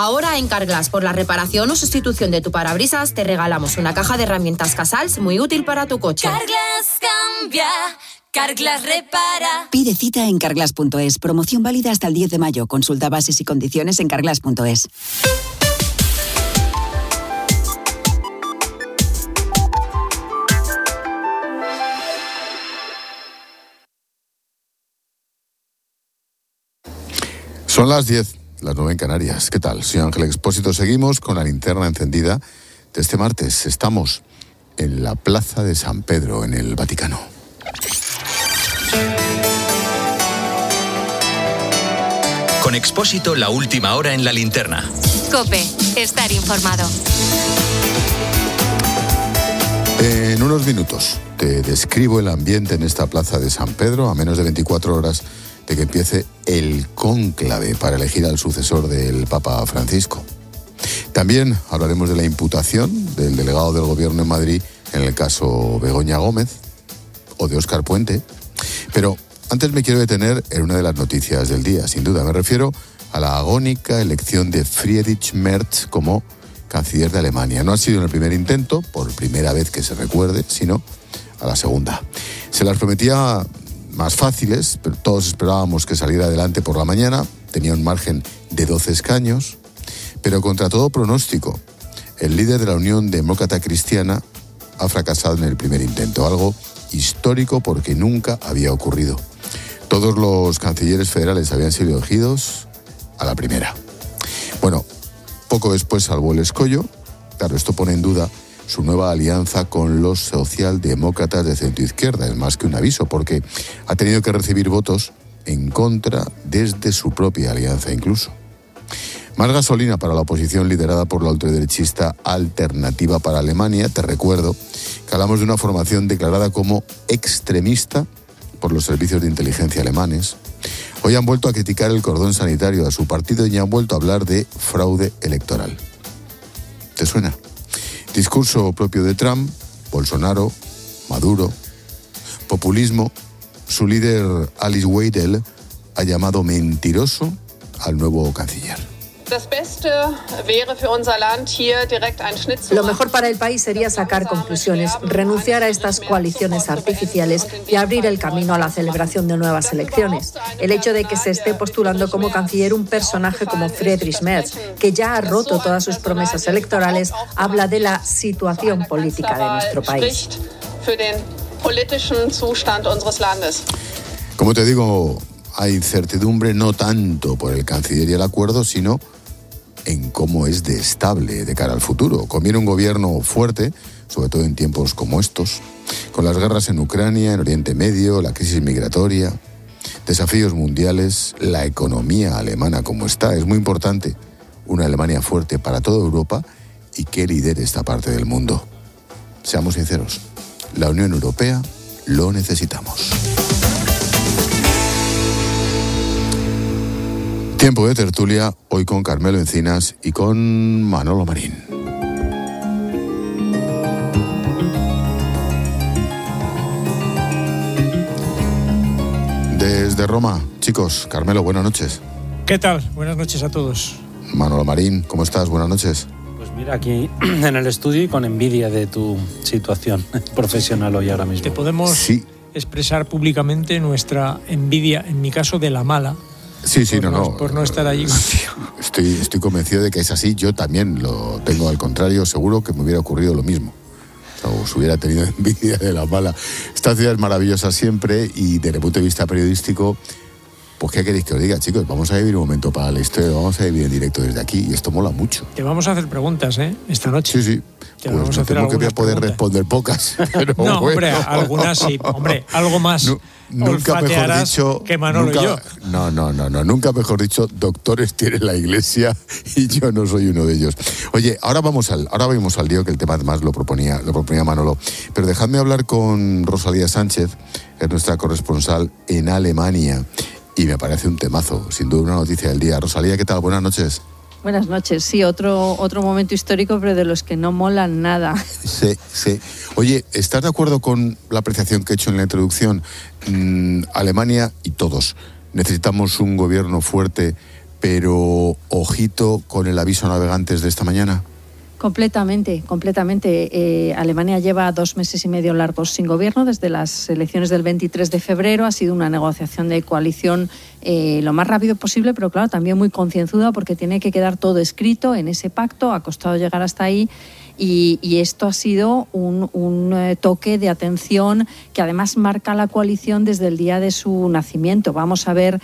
Ahora en Carglass, por la reparación o sustitución de tu parabrisas, te regalamos una caja de herramientas Casals muy útil para tu coche. Carglass cambia, Carglass repara. Pide cita en carglass.es. Promoción válida hasta el 10 de mayo. Consulta bases y condiciones en carglass.es. Son las 10, las 9 en Canarias. ¿Qué tal? Soy Ángel Expósito. Seguimos con la linterna encendida de este martes. Estamos en la Plaza de San Pedro, en el Vaticano. Con Expósito, la última hora en la linterna. COPE, estar informado. En unos minutos te describo el ambiente en esta Plaza de San Pedro, a menos de 24 horas de que empiece el cónclave para elegir al sucesor del Papa Francisco. También hablaremos de la imputación del delegado del Gobierno en Madrid en el caso Begoña Gómez o de Óscar Puente. Pero antes me quiero detener en una de las noticias del día, sin duda. Me refiero a la agónica elección de Friedrich Merz como canciller de Alemania. No ha sido en el primer intento, por primera vez que se recuerde, sino a la segunda. Se las prometía más fáciles, pero todos esperábamos que saliera adelante por la mañana. Tenía un margen de 12 escaños, pero contra todo pronóstico, el líder de la Unión Demócrata Cristiana ha fracasado en el primer intento, algo histórico porque nunca había ocurrido. Todos los cancilleres federales habían sido elegidos a la primera. Bueno, poco después salvó el escollo. Claro, esto pone en duda su nueva alianza con los socialdemócratas de centroizquierda. Es más que un aviso, porque ha tenido que recibir votos en contra desde su propia alianza incluso. Más gasolina para la oposición liderada por la ultraderechista Alternativa para Alemania. Te recuerdo que hablamos de una formación declarada como extremista por los servicios de inteligencia alemanes. Hoy han vuelto a criticar el cordón sanitario a su partido y han vuelto a hablar de fraude electoral. ¿Te suena? Discurso propio de Trump, Bolsonaro, Maduro, populismo. Su líder Alice Weidel ha llamado mentiroso al nuevo canciller. Lo mejor para el país sería sacar conclusiones, renunciar a estas coaliciones artificiales y abrir el camino a la celebración de nuevas elecciones. El hecho de que se esté postulando como canciller un personaje como Friedrich Merz, que ya ha roto todas sus promesas electorales, habla de la situación política de nuestro país. Como te digo, hay incertidumbre no tanto por el canciller y el acuerdo, sino en cómo es de estable de cara al futuro. Conviene un gobierno fuerte, sobre todo en tiempos como estos, con las guerras en Ucrania, en Oriente Medio, la crisis migratoria, desafíos mundiales, la economía alemana como está. Es muy importante una Alemania fuerte para toda Europa y que lidere esta parte del mundo. Seamos sinceros, la Unión Europea lo necesitamos. Tiempo de tertulia, hoy con Carmelo Encinas y con Manolo Marín. Desde Roma, chicos, Carmelo, buenas noches. ¿Qué tal? Buenas noches a todos. Manolo Marín, ¿cómo estás? Buenas noches. Pues mira, aquí en el estudio y con envidia de tu situación profesional hoy ahora mismo. Te podemos expresar públicamente nuestra envidia, en mi caso, de la mala. Sí, por no estar allí contigo. Estoy convencido de que es así. Yo también lo tengo, al contrario, seguro que me hubiera ocurrido lo mismo. O si hubiera tenido envidia de la mala. Esta ciudad es maravillosa siempre y desde el punto de vista periodístico, pues ¿qué queréis que os diga, chicos? Vamos a vivir un momento para la historia, vamos a vivir en directo desde aquí y esto mola mucho. Te vamos a hacer preguntas, esta noche. Sí. Pues no tengo que voy a poder responder pocas. Pero no, bueno. hombre, algunas sí. Hombre, algo más. Nunca mejor dicho que Manolo y yo. No. Nunca mejor dicho, doctores tiene la Iglesia y yo no soy uno de ellos. Oye, ahora vamos al lío, que el tema además lo proponía Manolo. Pero dejadme hablar con Rosalía Sánchez, que es nuestra corresponsal en Alemania. Y me parece un temazo, sin duda una noticia del día. Rosalía, ¿qué tal? Buenas noches. Buenas noches, sí, otro momento histórico, pero de los que no molan nada. Sí. Oye, ¿estás de acuerdo con la apreciación que he hecho en la introducción? Alemania y todos necesitamos un gobierno fuerte pero ojito con el aviso a navegantes de esta mañana. Completamente. Alemania lleva 2 meses y medio largos sin gobierno. Desde las elecciones del 23 de febrero ha sido una negociación de coalición lo más rápido posible, pero claro, también muy concienzuda, porque tiene que quedar todo escrito en ese pacto. Ha costado llegar hasta ahí. Y esto ha sido un toque de atención que además marca la coalición desde el día de su nacimiento. Vamos a ver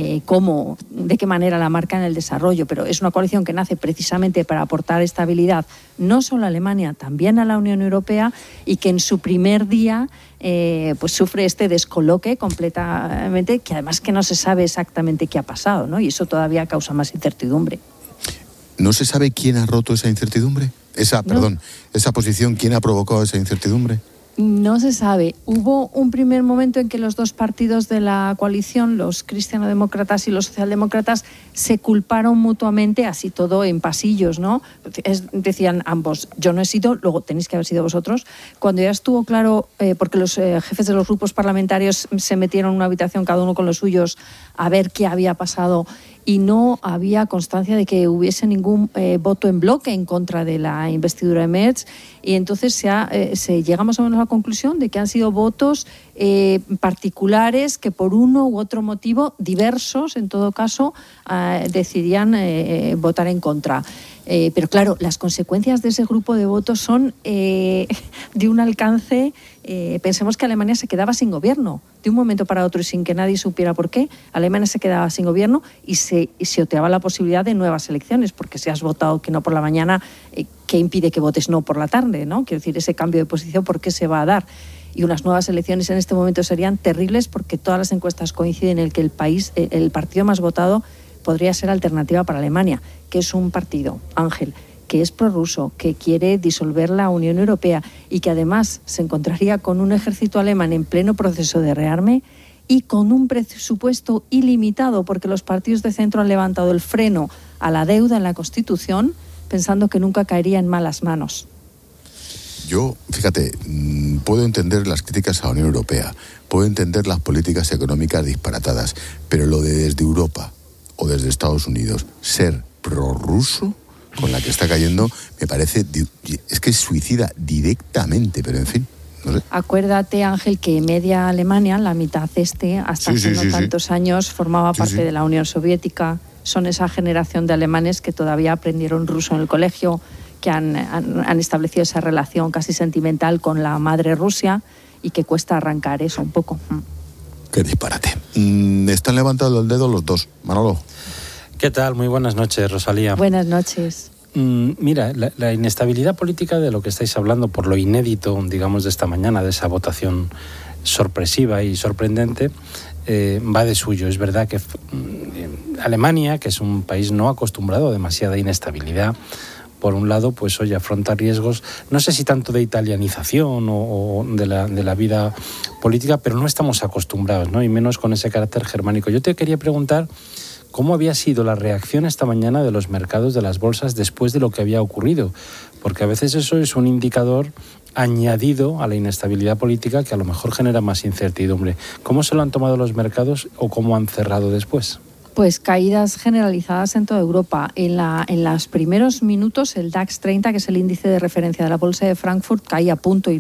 de qué manera la marca en el desarrollo, pero es una coalición que nace precisamente para aportar estabilidad no solo a Alemania, también a la Unión Europea, y que en su primer día pues sufre este descoloque completamente, que además que no se sabe exactamente qué ha pasado, ¿no? Y eso todavía causa más incertidumbre. ¿No se sabe quién ha roto esa incertidumbre? Esa posición, ¿quién ha provocado esa incertidumbre? No se sabe. Hubo un primer momento en que los dos partidos de la coalición, los cristianodemócratas y los socialdemócratas, se culparon mutuamente, así todo en pasillos, ¿no? Decían ambos, yo no he sido, luego tenéis que haber sido vosotros. Cuando ya estuvo claro, porque los jefes de los grupos parlamentarios se metieron en una habitación cada uno con los suyos a ver qué había pasado, y no había constancia de que hubiese ningún voto en bloque en contra de la investidura de Merz, y entonces se llega más o menos a la conclusión de que han sido votos particulares que por uno u otro motivo, diversos en todo caso, decidían votar en contra. Pero claro, las consecuencias de ese grupo de votos son de un alcance. Pensemos que Alemania se quedaba sin gobierno de un momento para otro y sin que nadie supiera por qué. Alemania se quedaba sin gobierno y se oteaba la posibilidad de nuevas elecciones, porque si has votado que no por la mañana, ¿qué impide que votes no por la tarde, ¿no? Quiero decir, ese cambio de posición, ¿por qué se va a dar? Y unas nuevas elecciones en este momento serían terribles, porque todas las encuestas coinciden en que el partido más votado podría ser Alternativa para Alemania, que es un partido, Ángel, que es prorruso, que quiere disolver la Unión Europea y que además se encontraría con un ejército alemán en pleno proceso de rearme y con un presupuesto ilimitado, porque los partidos de centro han levantado el freno a la deuda en la Constitución, pensando que nunca caería en malas manos. Yo, fíjate, puedo entender las críticas a la Unión Europea, puedo entender las políticas económicas disparatadas, pero lo de desde Europa o desde Estados Unidos ser prorruso, con la que está cayendo, me parece, es que es suicida directamente, pero en fin, no sé. Acuérdate, Ángel, que media Alemania, la mitad hasta hace no tantos años, formaba parte de la Unión Soviética. Son esa generación de alemanes que todavía aprendieron ruso en el colegio, que han establecido esa relación casi sentimental con la madre Rusia, y que cuesta arrancar eso un poco. Qué disparate. Están levantando el dedo los dos. Manolo. ¿Qué tal? Muy buenas noches, Rosalía. Buenas noches. Mira, la inestabilidad política de lo que estáis hablando, por lo inédito, digamos, de esta mañana, de esa votación sorpresiva y sorprendente, va de suyo. Es verdad que Alemania, que es un país no acostumbrado a demasiada inestabilidad, por un lado, pues hoy afronta riesgos, no sé si tanto de italianización o de la vida política, pero no estamos acostumbrados, ¿no? Y menos con ese carácter germánico. Yo te quería preguntar cómo había sido la reacción esta mañana de los mercados, de las bolsas, después de lo que había ocurrido, porque a veces eso es un indicador añadido a la inestabilidad política que a lo mejor genera más incertidumbre. ¿Cómo se lo han tomado los mercados o cómo han cerrado después? Pues caídas generalizadas en toda Europa. En los primeros minutos el DAX 30, que es el índice de referencia de la bolsa de Frankfurt, caía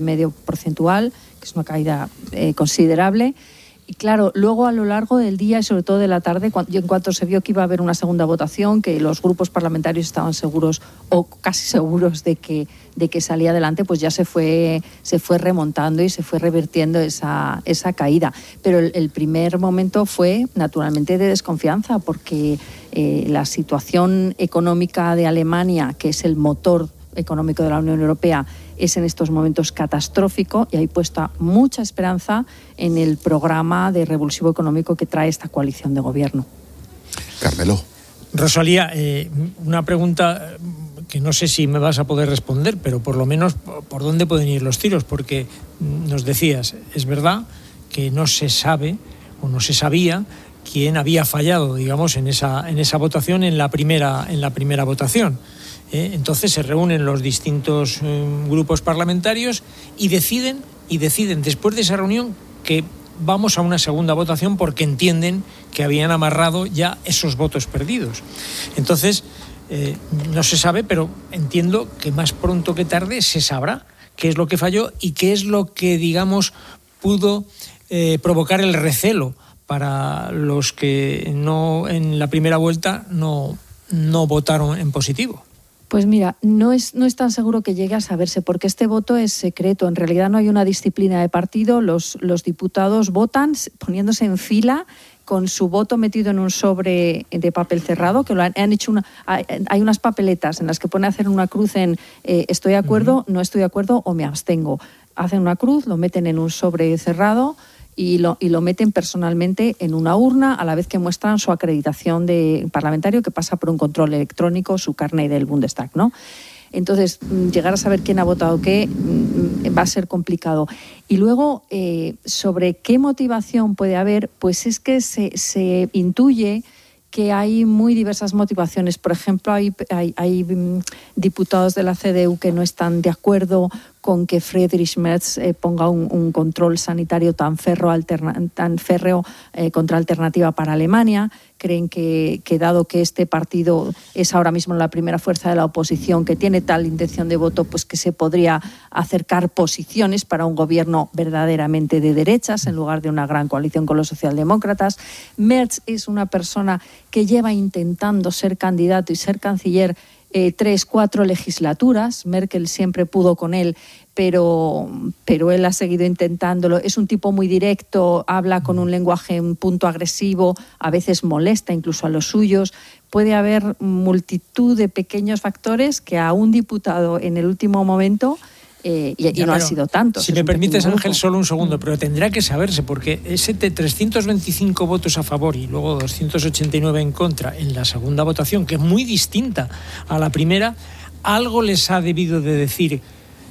0,5%, que es una caída considerable. Y claro, luego a lo largo del día y sobre todo de la tarde, en cuanto se vio que iba a haber una segunda votación, que los grupos parlamentarios estaban seguros o casi seguros de que salía adelante, pues ya se fue remontando y se fue revirtiendo esa caída. Pero el primer momento fue naturalmente de desconfianza, porque la situación económica de Alemania, que es el motor económico de la Unión Europea, es en estos momentos catastrófico, y hay puesta mucha esperanza en el programa de revulsivo económico que trae esta coalición de gobierno. Carmelo. Rosalía, una pregunta que no sé si me vas a poder responder, pero por lo menos por dónde pueden ir los tiros, porque nos decías, es verdad que no se sabe o no se sabía quién había fallado, digamos, en esa votación, en la primera votación. Entonces se reúnen los distintos grupos parlamentarios y deciden después de esa reunión que vamos a una segunda votación, porque entienden que habían amarrado ya esos votos perdidos. Entonces, no se sabe, pero entiendo que más pronto que tarde se sabrá qué es lo que falló y qué es lo que, digamos, pudo provocar el recelo para los que no en la primera vuelta no votaron en positivo. Pues mira, no es tan seguro que llegue a saberse, porque este voto es secreto. En realidad no hay una disciplina de partido. Los diputados votan poniéndose en fila con su voto metido en un sobre de papel cerrado, que lo han hecho hay unas papeletas en las que pone hacer una cruz en estoy de acuerdo, no estoy de acuerdo o me abstengo. Hacen una cruz, lo meten en un sobre cerrado y lo meten personalmente en una urna, a la vez que muestran su acreditación de parlamentario, que pasa por un control electrónico, su carnet del Bundestag, ¿no? Entonces, llegar a saber quién ha votado qué va a ser complicado. Y luego, sobre qué motivación puede haber, pues es que se intuye que hay muy diversas motivaciones. Por ejemplo, hay diputados de la CDU que no están de acuerdo con que Friedrich Merz ponga un control sanitario tan férreo contra Alternativa para Alemania. Creen que dado que este partido es ahora mismo la primera fuerza de la oposición que tiene tal intención de voto, pues que se podría acercar posiciones para un gobierno verdaderamente de derechas en lugar de una gran coalición con los socialdemócratas. Merz es una persona que lleva intentando ser candidato y ser canciller 3-4 legislaturas. Merkel siempre pudo con él, pero él ha seguido intentándolo. Es un tipo muy directo, habla con un lenguaje un punto agresivo, a veces molesta incluso a los suyos. Puede haber multitud de pequeños factores que a un diputado en el último momento, y no han sido tantos. Si me permites, Ángel, solo un segundo, pero tendrá que saberse, porque ese 325 votos a favor y luego 289 en contra en la segunda votación, que es muy distinta a la primera, algo les ha debido de decir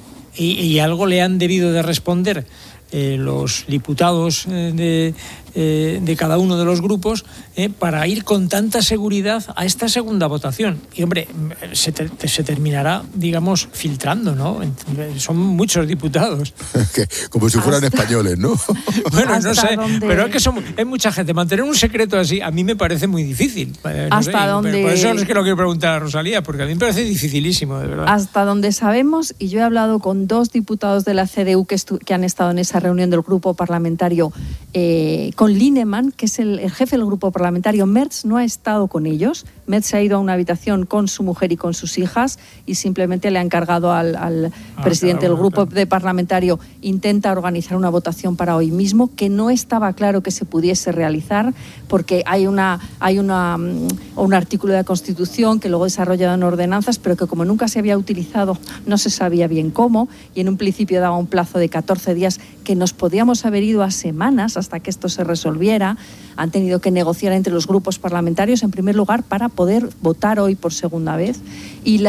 y algo le han debido de responder los diputados de cada uno de los grupos para ir con tanta seguridad a esta segunda votación. Y hombre, se terminará, digamos, filtrando, ¿no? Son muchos diputados. Como si fueran españoles, ¿no? Bueno, no sé, pero es que hay mucha gente. Mantener un secreto así a mí me parece muy difícil. ¿Hasta dónde? Por eso es que lo quiero preguntar a Rosalía, porque a mí me parece dificilísimo, de verdad. Hasta donde sabemos, y yo he hablado con 2 diputados de la CDU que han estado en esa reunión del grupo parlamentario, con Linemann, que es el jefe del grupo parlamentario. Merz no ha estado con ellos. Merz se ha ido a una habitación con su mujer y con sus hijas y simplemente le ha encargado al presidente del grupo parlamentario intenta organizar una votación para hoy mismo, que no estaba claro que se pudiese realizar porque hay un artículo de la Constitución que luego desarrollado en ordenanzas, pero que como nunca se había utilizado no se sabía bien cómo, y en un principio daba un plazo de 14 días que nos podíamos haber ido a semanas hasta que esto se resolviera. Han tenido que negociar entre los grupos parlamentarios, en primer lugar, para poder votar hoy por segunda vez. Y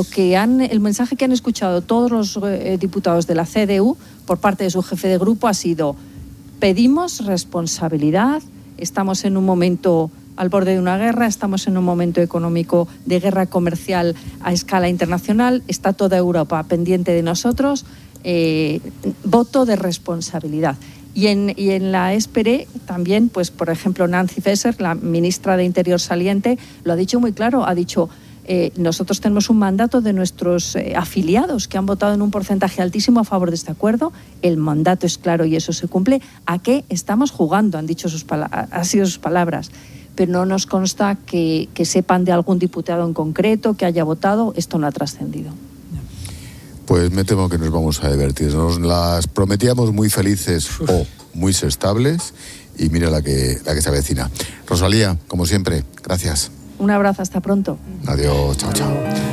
el mensaje que han escuchado todos los diputados de la CDU por parte de su jefe de grupo ha sido: pedimos responsabilidad, estamos en un momento al borde de una guerra, estamos en un momento económico de guerra comercial a escala internacional, está toda Europa pendiente de nosotros, voto de responsabilidad. Y en la Espere también, pues por ejemplo, Nancy Faeser, la ministra de Interior saliente, lo ha dicho muy claro, ha dicho: nosotros tenemos un mandato de nuestros afiliados que han votado en un porcentaje altísimo a favor de este acuerdo, el mandato es claro y eso se cumple. ¿A qué estamos jugando?, han sido sus palabras. Pero no nos consta que sepan de algún diputado en concreto que haya votado. Esto no ha trascendido. Pues me temo que nos vamos a divertir. Nos las prometíamos muy felices o muy estables y mira la que se avecina. Rosalía, como siempre, gracias. Un abrazo, hasta pronto. Adiós, chao, chao.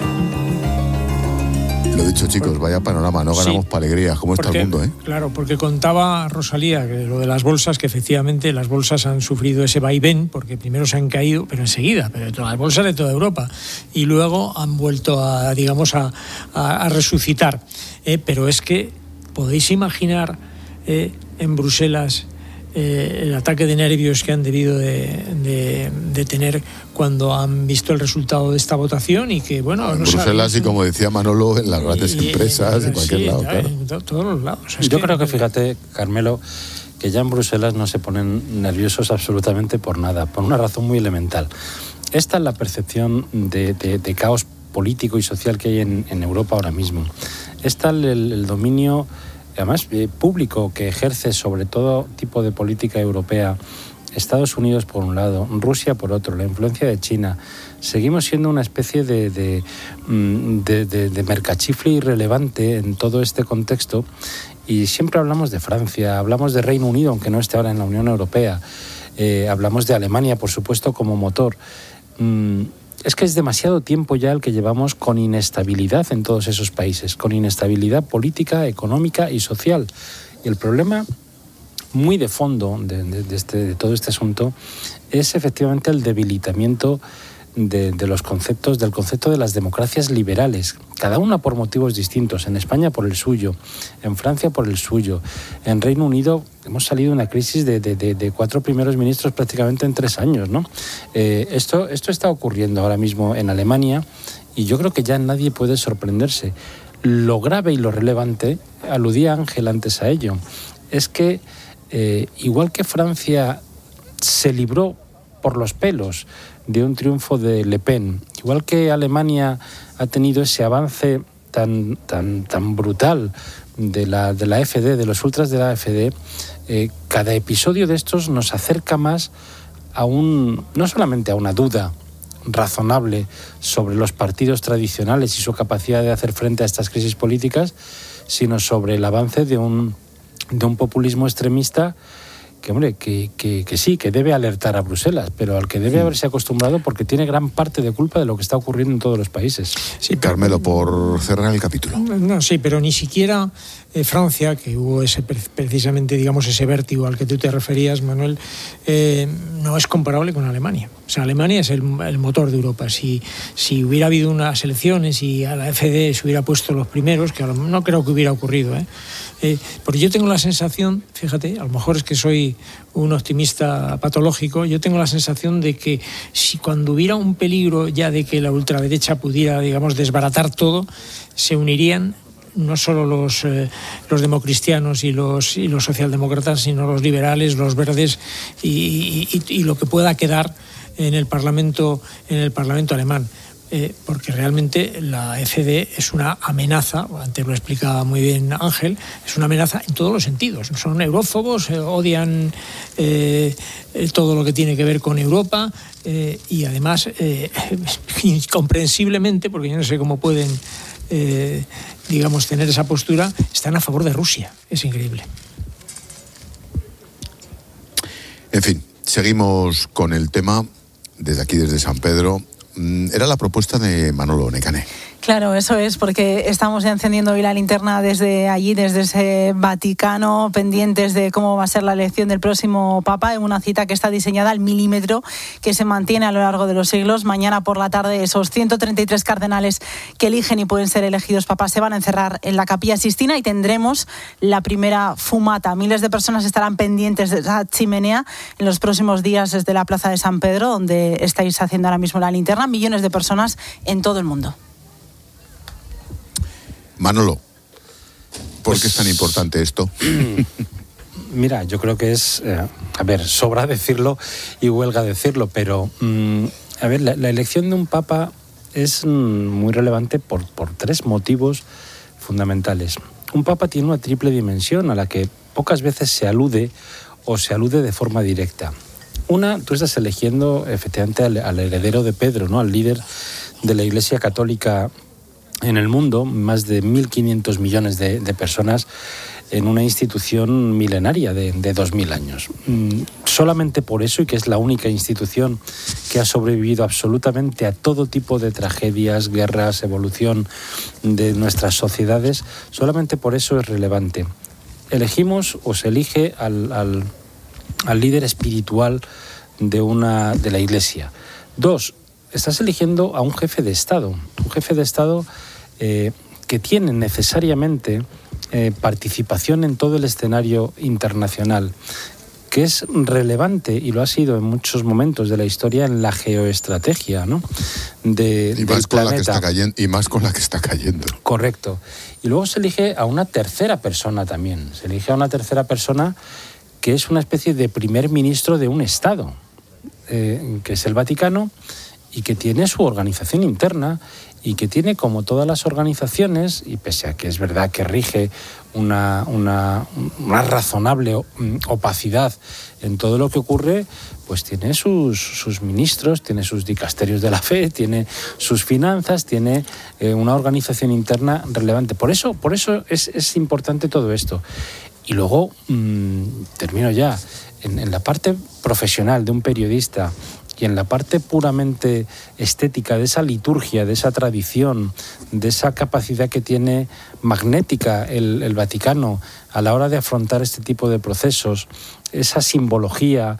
Lo dicho, chicos, vaya panorama, no ganamos para alegrías. ¿Cómo está el mundo, Claro, porque contaba Rosalía que lo de las bolsas, que efectivamente las bolsas han sufrido ese vaivén, porque primero se han caído, pero enseguida, pero todas las bolsas de toda Europa, y luego han vuelto a resucitar. Pero es que podéis imaginar en Bruselas el ataque de nervios que han debido de tener cuando han visto el resultado de esta votación y que, bueno... En Bruselas y, como decía Manolo, en las grandes empresas, en cualquier lado, claro. En todos los lados. Yo creo que, fíjate, Carmelo, que ya en Bruselas no se ponen nerviosos absolutamente por nada, por una razón muy elemental. Esta es la percepción de caos político y social que hay en Europa ahora mismo. Está el dominio, además, público que ejerce sobre todo tipo de política europea Estados Unidos por un lado, Rusia por otro, la influencia de China. Seguimos siendo una especie de mercachifle irrelevante en todo este contexto, y siempre hablamos de Francia, hablamos de Reino Unido, aunque no esté ahora en la Unión Europea, hablamos de Alemania, por supuesto, como motor. Es que es demasiado tiempo ya el que llevamos con inestabilidad en todos esos países, con inestabilidad política, económica y social. Y el problema muy de fondo de todo este asunto es efectivamente el debilitamiento de los conceptos, del concepto de las democracias liberales, cada una por motivos distintos. En España por el suyo, en Francia por el suyo, en Reino Unido hemos salido de una crisis de 4 primeros ministros prácticamente en 3 años, ¿no? Esto está ocurriendo ahora mismo en Alemania, y yo creo que ya nadie puede sorprenderse. Lo grave y lo relevante, aludía Ángel antes a ello, es que igual que Francia se libró por los pelos de un triunfo de Le Pen, igual que Alemania ha tenido ese avance tan brutal de la AfD, de los ultras de la AfD, cada episodio de estos nos acerca más a no solamente a una duda razonable sobre los partidos tradicionales y su capacidad de hacer frente a estas crisis políticas, sino sobre el avance de un populismo extremista que, hombre, que sí, que debe alertar a Bruselas, pero al que debe haberse acostumbrado, porque tiene gran parte de culpa de lo que está ocurriendo en todos los países. Sí, Carmelo, por cerrar el capítulo. No, sí, pero ni siquiera Francia, que hubo precisamente, digamos, ese vértigo al que tú te referías, Manuel, no es comparable con Alemania. O sea, Alemania es el motor de Europa. Si hubiera habido unas elecciones y a la FD se hubiera puesto los primeros, que no creo que hubiera ocurrido, porque yo tengo la sensación, fíjate, a lo mejor es que soy un optimista patológico, yo tengo la sensación de que si cuando hubiera un peligro ya de que la ultraderecha pudiera, digamos, desbaratar todo, se unirían no solo los democristianos y los socialdemócratas, sino los liberales, los verdes y lo que pueda quedar en el Parlamento alemán. Porque realmente la FD es una amenaza, antes lo explicaba muy bien Ángel, es una amenaza en todos los sentidos. Son eurófobos, odian todo lo que tiene que ver con Europa, y además, incomprensiblemente, porque yo no sé cómo pueden, digamos, tener esa postura, están a favor de Rusia. Es increíble. En fin, seguimos con el tema desde aquí, desde San Pedro. Era la propuesta de Manolo Necane. Claro, eso es, porque estamos ya encendiendo hoy la linterna desde allí, desde ese Vaticano, pendientes de cómo va a ser la elección del próximo Papa, en una cita que está diseñada al milímetro, que se mantiene a lo largo de los siglos. Mañana por la tarde, esos 133 cardenales que eligen y pueden ser elegidos papas se van a encerrar en la Capilla Sixtina y tendremos la primera fumata. Miles de personas estarán pendientes de esa chimenea en los próximos días desde la Plaza de San Pedro, donde estáis haciendo ahora mismo la linterna. Millones de personas en todo el mundo. Manolo, ¿por qué es tan importante esto? Mira, yo creo que es, sobra decirlo y huelga decirlo, pero, la elección de un papa es muy relevante por 3 motivos fundamentales. Un papa tiene una triple dimensión a la que pocas veces se alude o se alude de forma directa. Una, tú estás eligiendo efectivamente al heredero de Pedro, ¿no? Al líder de la Iglesia Católica en el mundo, más de 1.500 millones de personas en una institución milenaria de 2.000 años. Solamente por eso, y que es la única institución que ha sobrevivido absolutamente a todo tipo de tragedias, guerras, evolución de nuestras sociedades, solamente por eso es relevante. Elegimos o se elige al líder espiritual de la Iglesia. 2, estás eligiendo a un jefe de Estado, que tiene necesariamente participación en todo el escenario internacional, que es relevante, y lo ha sido en muchos momentos de la historia, en la geoestrategia, ¿no? del planeta. Y más con la que está cayendo. Correcto. Y luego se elige a una tercera persona también. Se elige a una tercera persona que es una especie de primer ministro de un Estado, que es el Vaticano, y que tiene su organización interna y que tiene, como todas las organizaciones, y pese a que es verdad que rige una razonable opacidad en todo lo que ocurre, pues tiene sus ministros, tiene sus dicasterios de la fe, tiene sus finanzas, tiene una organización interna relevante. Por eso es importante todo esto. Y luego, termino ya, en la parte profesional de un periodista y en la parte puramente estética de esa liturgia, de esa tradición, de esa capacidad que tiene magnética el Vaticano a la hora de afrontar este tipo de procesos, esa simbología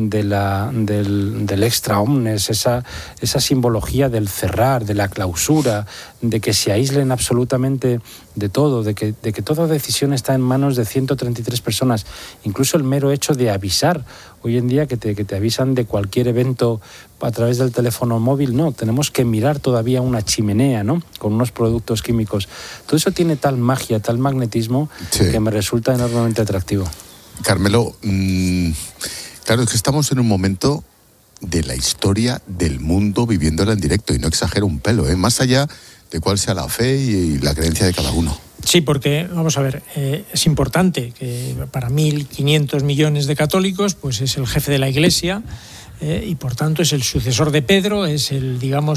del extra omnes, esa simbología del cerrar, de la clausura, de que se aíslen absolutamente de todo, de que toda decisión está en manos de 133 personas, incluso el mero hecho de avisar. Hoy en día que te avisan de cualquier evento a través del teléfono móvil, no, tenemos que mirar todavía una chimenea, ¿no?, con unos productos químicos. Todo eso tiene tal magia, tal magnetismo, sí, que me resulta enormemente atractivo. Carmelo, claro, es que estamos en un momento de la historia del mundo viviéndola en directo, y no exagero un pelo, más allá de cuál sea la fe y la creencia de cada uno. Sí, porque, vamos a ver, es importante que para 1.500 millones de católicos, pues es el jefe de la Iglesia, y por tanto es el sucesor de Pedro, es el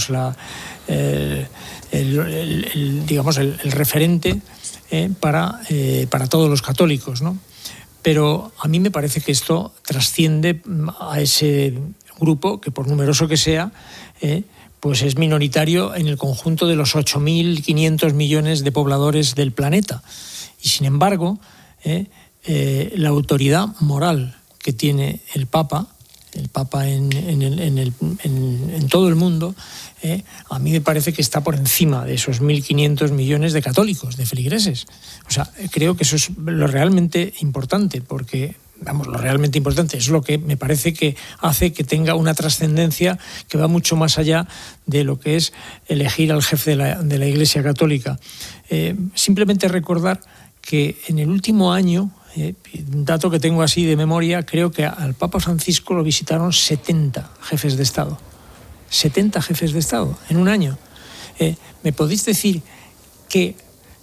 referente para todos los católicos, ¿no? Pero a mí me parece que esto trasciende a ese grupo, que por numeroso que sea, pues es minoritario en el conjunto de los 8.500 millones de pobladores del planeta. Y sin embargo, la autoridad moral que tiene el Papa en todo el mundo, a mí me parece que está por encima de esos 1.500 millones de católicos, de feligreses. O sea, creo que eso es lo realmente importante, porque, lo realmente importante es lo que me parece que hace que tenga una trascendencia que va mucho más allá de lo que es elegir al jefe de la Iglesia Católica. Simplemente recordar que en el último año, un dato que tengo así de memoria, creo que al Papa Francisco lo visitaron 70 jefes de Estado. 70 jefes de Estado en un año. ¿Me podéis decir qué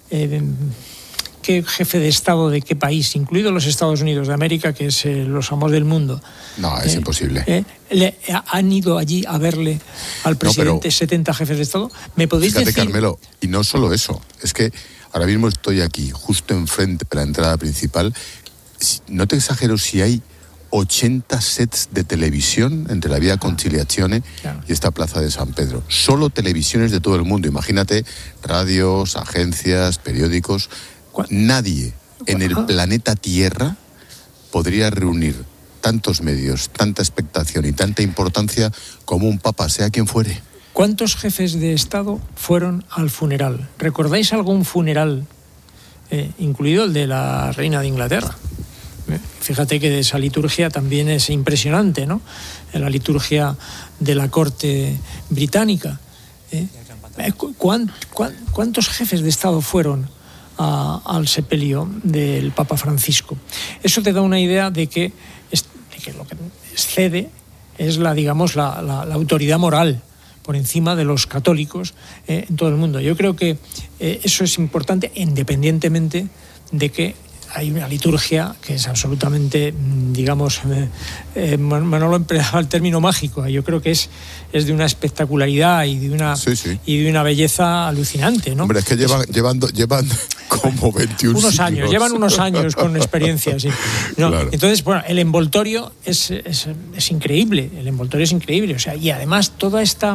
jefe de Estado de qué país, incluidos los Estados Unidos de América, que es los amos del mundo? No, es imposible. ¿Han ido allí a verle al presidente 70 jefes de Estado? ¿Me podéis decir? Carmelo, y no solo eso, es que ahora mismo estoy aquí, justo enfrente de la entrada principal. No te exagero si hay 80 sets de televisión entre la Vía Conciliazione y esta plaza de San Pedro. Solo televisiones de todo el mundo. Imagínate, radios, agencias, periódicos. Nadie en el planeta Tierra podría reunir tantos medios, tanta expectación y tanta importancia como un papa, sea quien fuere. ¿Cuántos jefes de Estado fueron al funeral? ¿Recordáis algún funeral, incluido el de la reina de Inglaterra? Fíjate que esa liturgia también es impresionante, ¿no? La liturgia de la corte británica. ¿Cuántos jefes de Estado fueron al sepelio del Papa Francisco? Eso te da una idea de que lo que excede es la autoridad moral por encima de los católicos en todo el mundo. Yo creo que eso es importante, independientemente de que hay una liturgia que es absolutamente, Manolo empleaba el término mágico. Yo creo que es de una espectacularidad y de una belleza alucinante, ¿no? Hombre, es que llevan como 21 unos años, siglos. llevan unos años con experiencia, sí. No, claro. Entonces, bueno, el envoltorio es increíble, o sea, y además esta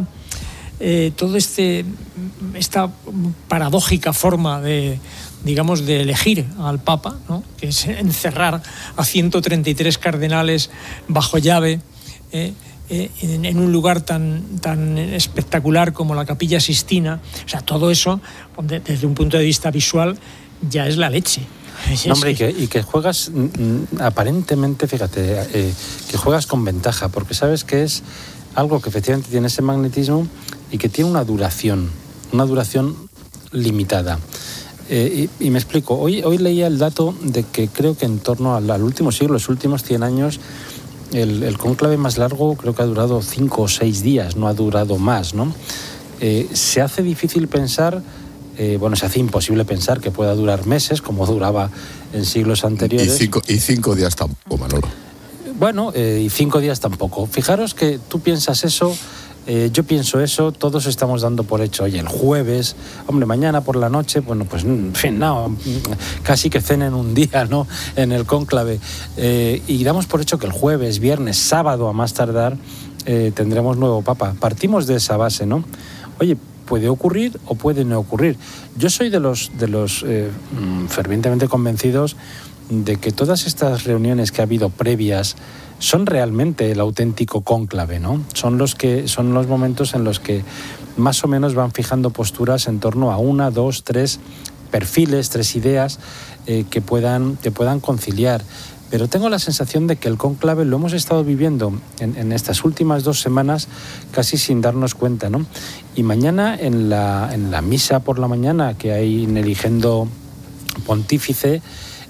paradójica forma de elegir al Papa, ¿no?, que es encerrar a 133 cardenales bajo llave en un lugar tan espectacular como la Capilla Sistina. O sea, todo eso, desde un punto de vista visual, ya es la leche. No, hombre, y que juegas aparentemente, fíjate, que juegas con ventaja, porque sabes que es algo que efectivamente tiene ese magnetismo y que tiene una duración limitada. Y me explico. Hoy leía el dato de que creo que en torno al último siglo, los últimos 100 años, el cónclave más largo creo que ha durado 5 o 6 días, no ha durado más, ¿no? Se hace difícil pensar, se hace imposible pensar que pueda durar meses, como duraba en siglos anteriores. Y 5 días tampoco, Manolo. Bueno, y 5 días tampoco. Fijaros que tú piensas eso, yo pienso eso, todos estamos dando por hecho, oye, el jueves, hombre, mañana por la noche, bueno, pues en fin, no, casi que cenen un día, ¿no?, en el cónclave. Y damos por hecho que el jueves, viernes, sábado a más tardar, tendremos nuevo papa. Partimos de esa base, ¿no? Oye, puede ocurrir o puede no ocurrir. Yo soy de los fervientemente convencidos de que todas estas reuniones que ha habido previas son realmente el auténtico cónclave, ¿no? Son los momentos en los que más o menos van fijando posturas en torno a 1, 2, 3 perfiles, 3 ideas que puedan conciliar. Pero tengo la sensación de que el cónclave lo hemos estado viviendo en estas últimas 2 semanas casi sin darnos cuenta, ¿no? Y mañana en la misa por la mañana que hay en Eligendo Pontífice,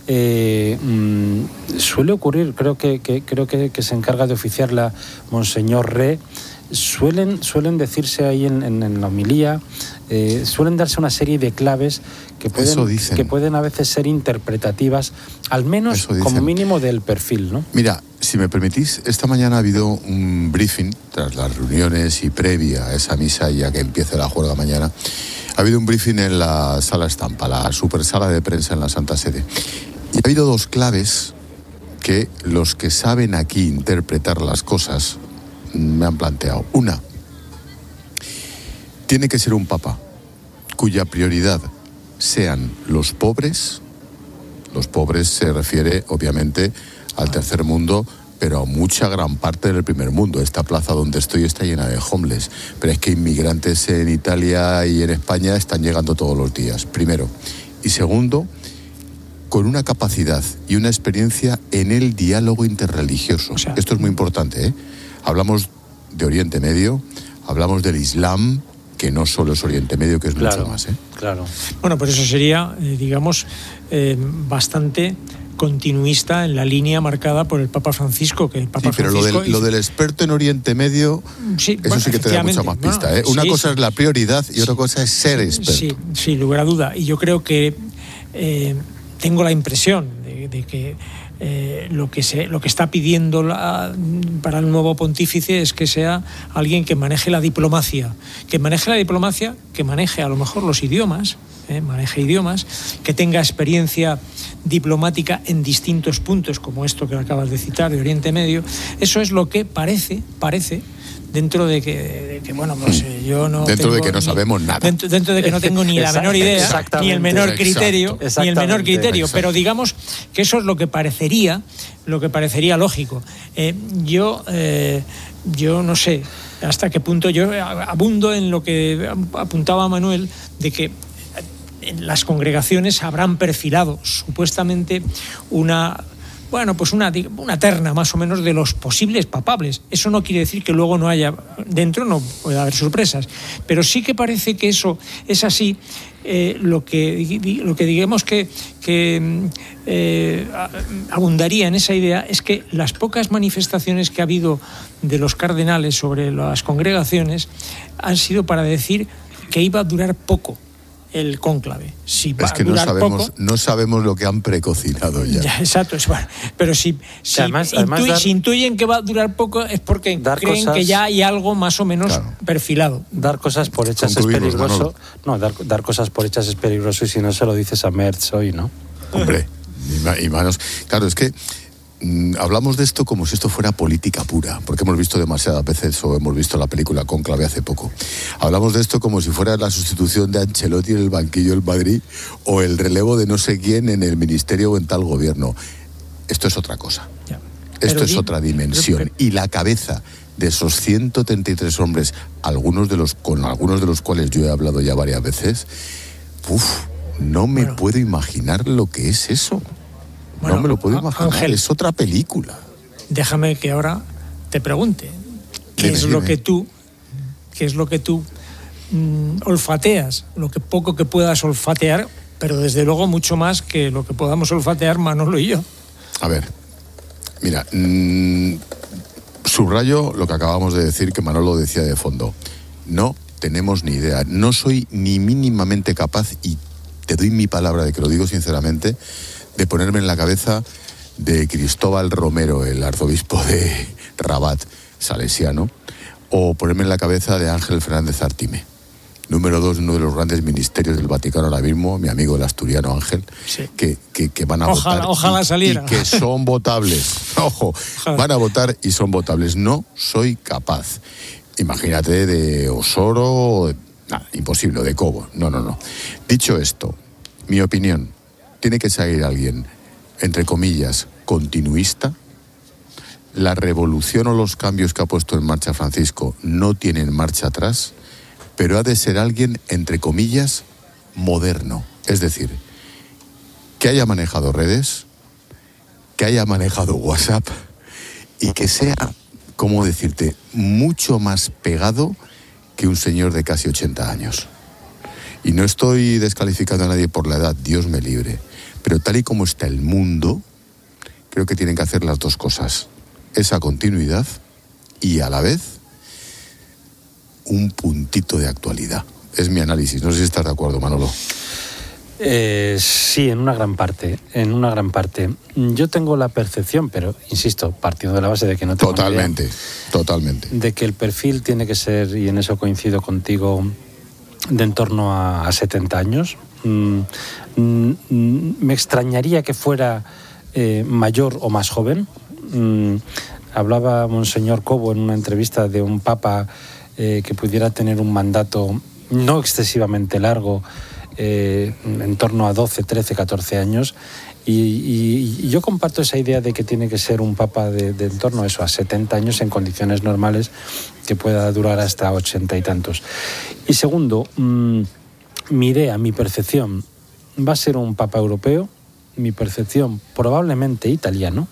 suele ocurrir, creo que se encarga de oficiarla Monseñor Re, suelen decirse ahí en la homilía, suelen darse una serie de claves que pueden a veces ser interpretativas, al menos como mínimo del perfil, ¿no? Mira, si me permitís, esta mañana ha habido un briefing tras las reuniones y previa a esa misa, ya que empiece la juerga mañana. Ha habido un briefing en la Sala Estampa, la super sala de prensa en la Santa Sede. Y ha habido 2 claves que los que saben aquí interpretar las cosas me han planteado. Una, tiene que ser un papa cuya prioridad sean los pobres. Los pobres se refiere, obviamente, al tercer mundo, pero a mucha gran parte del primer mundo. Esta plaza donde estoy está llena de homeless, pero es que inmigrantes en Italia y en España están llegando todos los días, primero. Y segundo, con una capacidad y una experiencia en el diálogo interreligioso. Esto es muy importante, ¿eh? Hablamos de Oriente Medio, hablamos del Islam, que no solo es Oriente Medio, que es mucho más, ¿eh? Claro. Bueno, pues eso sería, bastante continuista en la línea marcada por el Papa Francisco, que el Papa Francisco... Pero lo del experto en Oriente Medio, sí que te da mucha más pista, ¿eh? Una cosa es la prioridad y otra cosa es ser experto. Sí, sin lugar a duda. Y yo creo que tengo la impresión de que lo que está pidiendo para el nuevo pontífice es que sea alguien que maneje la diplomacia, que maneje a lo mejor los idiomas, que tenga experiencia diplomática en distintos puntos, como esto que acabas de citar, de Oriente Medio. Eso es lo que parece, dentro de que yo no dentro de que no sabemos nada, dentro de que no tengo ni la menor idea, ni el menor criterio, pero digamos que eso es lo que parecería lógico. Yo no sé hasta qué punto, yo abundo en lo que apuntaba Manuel, de que las congregaciones habrán perfilado supuestamente una terna más o menos de los posibles papables. Eso no quiere decir que luego no haya, dentro no puede haber sorpresas, pero sí que parece que eso es así. Lo que digamos que abundaría en esa idea es que las pocas manifestaciones que ha habido de los cardenales sobre las congregaciones han sido para decir que iba a durar poco el cónclave. Si es que no sabemos lo que han precocinado ya. Exacto, pero si intuyen que va a durar poco es porque creen que ya hay algo más o menos perfilado. Dar cosas por hechas es peligroso. No, dar cosas por hechas es peligroso, y si no se lo dices a Merz hoy, ¿no? Hombre, y manos. Claro, es que hablamos de esto como si esto fuera política pura, porque hemos visto demasiadas veces, o hemos visto la película Cónclave hace poco. Hablamos de esto como si fuera la sustitución de Ancelotti en el banquillo del Madrid, o el relevo de no sé quién en el ministerio o en tal gobierno. Esto es otra cosa. Esto es otra dimensión. Y la cabeza de esos 133 hombres, con algunos de los cuales yo he hablado ya varias veces, no me puedo imaginar lo que es eso. No me lo puedo imaginar, Ángel, es otra película. Déjame que ahora te pregunte, ¿qué es lo que tú olfateas? Lo que poco que puedas olfatear, pero desde luego mucho más que lo que podamos olfatear Manolo y yo. A ver, mira, subrayo lo que acabamos de decir, que Manolo decía de fondo. No tenemos ni idea, no soy ni mínimamente capaz, y te doy mi palabra de que lo digo sinceramente, de ponerme en la cabeza de Cristóbal Romero, el arzobispo de Rabat, salesiano, o ponerme en la cabeza de Ángel Fernández Artime, número 2 de uno de los grandes ministerios del Vaticano ahora mismo, mi amigo el asturiano Ángel, sí, que van a votar ojalá saliera. Y que son votables. Ojo, ojalá. Van a votar y son votables. No soy capaz. Imagínate de Osoro, nada, imposible, de Cobo. No. Dicho esto, mi opinión, tiene que salir alguien, entre comillas, continuista. La revolución o los cambios que ha puesto en marcha Francisco no tienen marcha atrás, pero ha de ser alguien, entre comillas, moderno. Es decir, que haya manejado redes, que haya manejado WhatsApp y que sea, ¿cómo decirte?, mucho más pegado que un señor de casi 80 años. Y no estoy descalificando a nadie por la edad, Dios me libre, pero tal y como está el mundo, creo que tienen que hacer las dos cosas. Esa continuidad y a la vez un puntito de actualidad. Es mi análisis. No sé si estás de acuerdo, Manolo. Sí, en una gran parte. Yo tengo la percepción, pero insisto, partiendo de la base de que no tengo Totalmente. De que el perfil tiene que ser, y en eso coincido contigo, de en torno a 70 años. Me extrañaría que fuera mayor o más joven. Hablaba Monseñor Cobo en una entrevista de un papa que pudiera tener un mandato no excesivamente largo, en torno a 12, 13, 14 años, y yo comparto esa idea de que tiene que ser un papa de en torno a eso, a 70 años en condiciones normales, que pueda durar hasta 80 y tantos. Y segundo, mi idea, mi percepción, va a ser un papa europeo, mi percepción probablemente italiano,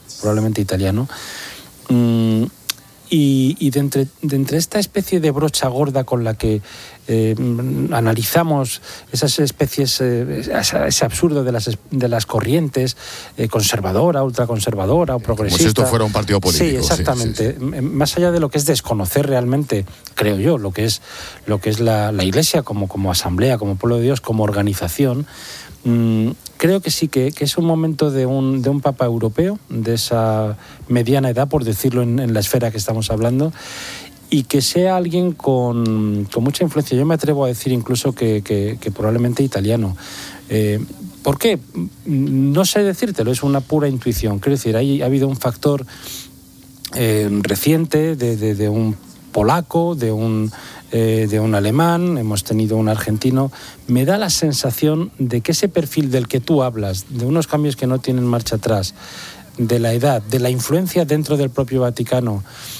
y de entre esta especie de brocha gorda con la que analizamos esas especies, ese absurdo de las corrientes, conservadora, ultraconservadora o progresista. Como si esto fuera un partido político. Sí, exactamente. Sí. Más allá de lo que es desconocer realmente, creo yo, lo que es la Iglesia como asamblea, como pueblo de Dios, como organización, creo que sí, que es un momento de un papa europeo, de esa mediana edad, por decirlo en la esfera que estamos hablando, y que sea alguien con mucha influencia. Yo me atrevo a decir incluso que probablemente italiano. ¿Por qué? No sé decírtelo, es una pura intuición. Quiero decir, ha habido un factor reciente de un polaco, de un alemán, hemos tenido un argentino. Me da la sensación de que ese perfil del que tú hablas, de unos cambios que no tienen marcha atrás, de la edad, de la influencia dentro del propio Vaticano,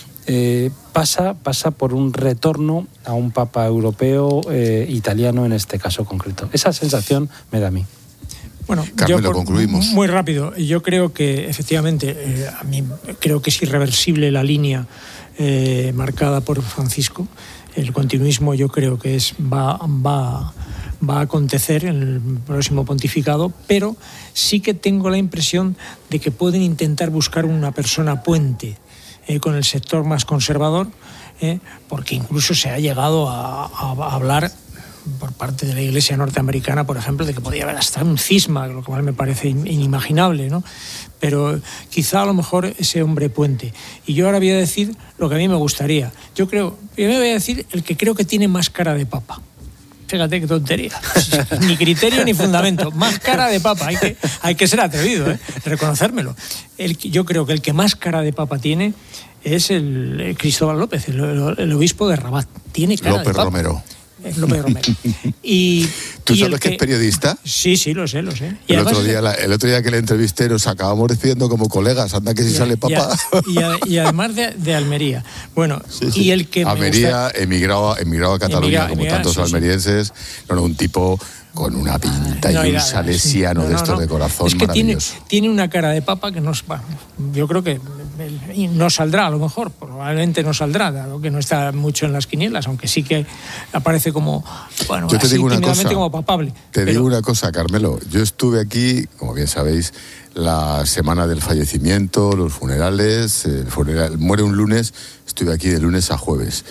pasa por un retorno a un papa europeo, italiano en este caso concreto. Esa sensación me da a mí. Bueno, Carmelo, concluimos. Muy rápido. Yo creo que efectivamente, a mí creo que es irreversible la línea marcada por Francisco. El continuismo yo creo que va a acontecer en el próximo pontificado, pero sí que tengo la impresión de que pueden intentar buscar una persona puente con el sector más conservador, porque incluso se ha llegado a hablar por parte de la Iglesia norteamericana, por ejemplo, de que podía haber hasta un cisma, lo cual me parece inimaginable, ¿no? Pero quizá a lo mejor ese hombre puente. Y yo ahora voy a decir lo que a mí me gustaría. Primero voy a decir el que creo que tiene más cara de papa. Fíjate qué tontería. Ni criterio ni fundamento. Más cara de papa. Hay que ser atrevido, reconocérmelo. Yo creo que el que más cara de papa tiene es el Cristóbal López, el obispo de Rabat. Tiene cara López de papa. Romero. López Romero. ¿Tú sabes que es periodista? Sí, lo sé. Y el además, otro día que le entrevisté nos acabamos despidiendo como colegas. Anda que si sale papá. Y además de Almería. Bueno, sí. Y el que Almería, emigrado a Cataluña, como tantos almerienses. No, un tipo con una pinta y un salesiano de estos de corazón, es que maravilloso. Tiene una cara de papa que yo creo que y no saldrá, a lo mejor, probablemente no saldrá, dado que no está mucho en las quinielas, aunque sí que aparece como, bueno, yo te digo una cosa, como papable. Digo una cosa, Carmelo, yo estuve aquí, como bien sabéis, la semana del fallecimiento, los funerales, el funeral muere un lunes, estuve aquí de lunes a jueves.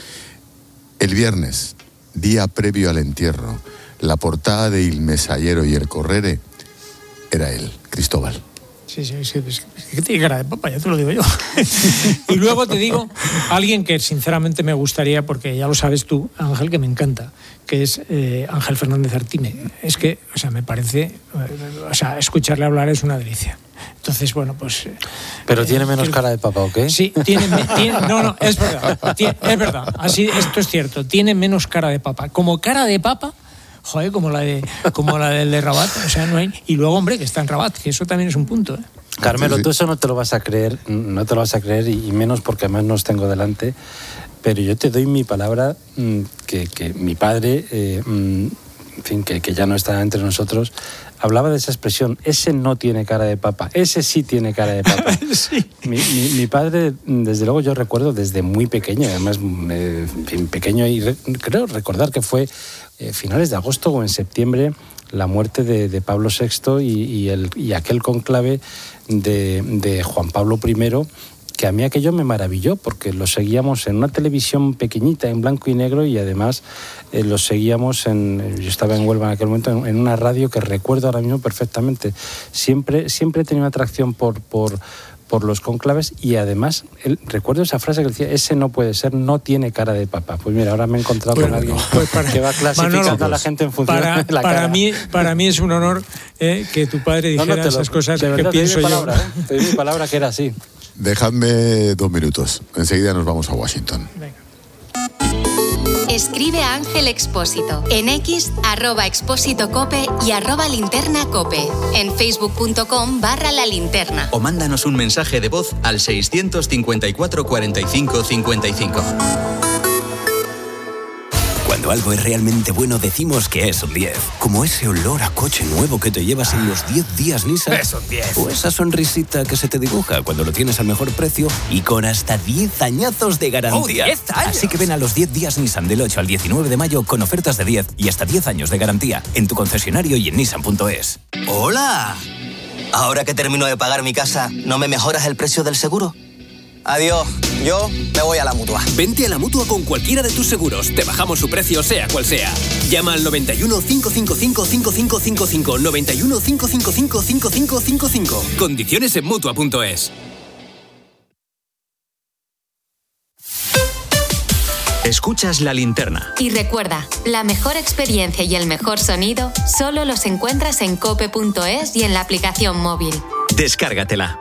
El viernes, día previo al entierro, la portada de Il Messaggero y El Corriere era él, Cristóbal. Sí, que tiene cara de papa, ya te lo digo yo. Y luego te digo, alguien que sinceramente me gustaría, porque ya lo sabes tú, Ángel, que me encanta, que es Ángel Fernández Artime. Es que, o sea, me parece, escucharle hablar es una delicia. Entonces, bueno, pues... ¿Pero tiene menos cara de papa o qué? Sí, no, es verdad, es verdad, así, esto es cierto, tiene menos cara de papa. Como cara de papa... Joder, como la del de Rabat, o sea, no hay... Y luego, hombre, que está en Rabat, que eso también es un punto, ¿eh? Carmelo, tú eso no te lo vas a creer, y menos porque además no os tengo delante, pero yo te doy mi palabra que mi padre, en fin, que ya no está entre nosotros, hablaba de esa expresión, ese no tiene cara de papa, ese sí tiene cara de papa. Sí. Mi padre, desde luego yo recuerdo desde muy pequeño, además pequeño, y creo recordar que fue finales de agosto o en septiembre, la muerte de Pablo VI y aquel cónclave de Juan Pablo I, que a mí aquello me maravilló, porque lo seguíamos en una televisión pequeñita, en blanco y negro, y además lo seguíamos yo estaba en Huelva en aquel momento, en una radio que recuerdo ahora mismo perfectamente. Siempre he tenido una atracción por los cónclaves, y además recuerdo esa frase que decía, ese no puede ser, no tiene cara de papa. Pues mira, ahora me he encontrado con alguien que va clasificando a la gente en función de la cara. Para mí es un honor que tu padre dijera esas cosas que pienso yo. Te doy mi palabra que era así. Dejadme 2 minutos, enseguida nos vamos a Washington. Venga. Escribe a Ángel Expósito en X, @expósitocope y @linternacope. En facebook.com/la linterna. O mándanos un mensaje de voz al 654 45 55. Cuando algo es realmente bueno decimos que es un 10. Como ese olor a coche nuevo que te llevas en los 10 días Nissan. Es un 10. O esa sonrisita que se te dibuja cuando lo tienes al mejor precio y con hasta 10 añazos de garantía. ¡Oh, 10 años! Así que ven a los 10 días Nissan del 8 al 19 de mayo con ofertas de 10 y hasta 10 años de garantía en tu concesionario y en Nissan.es. ¡Hola! Ahora que termino de pagar mi casa, ¿no me mejoras el precio del seguro? Adiós, yo me voy a la Mutua. Vente a la Mutua con cualquiera de tus seguros. Te bajamos su precio, sea cual sea. Llama al 91 555 5555. 91 555 5555. Condiciones en Mutua.es. Escuchas La Linterna. Y recuerda, la mejor experiencia y el mejor sonido solo los encuentras en cope.es y en la aplicación móvil. Descárgatela.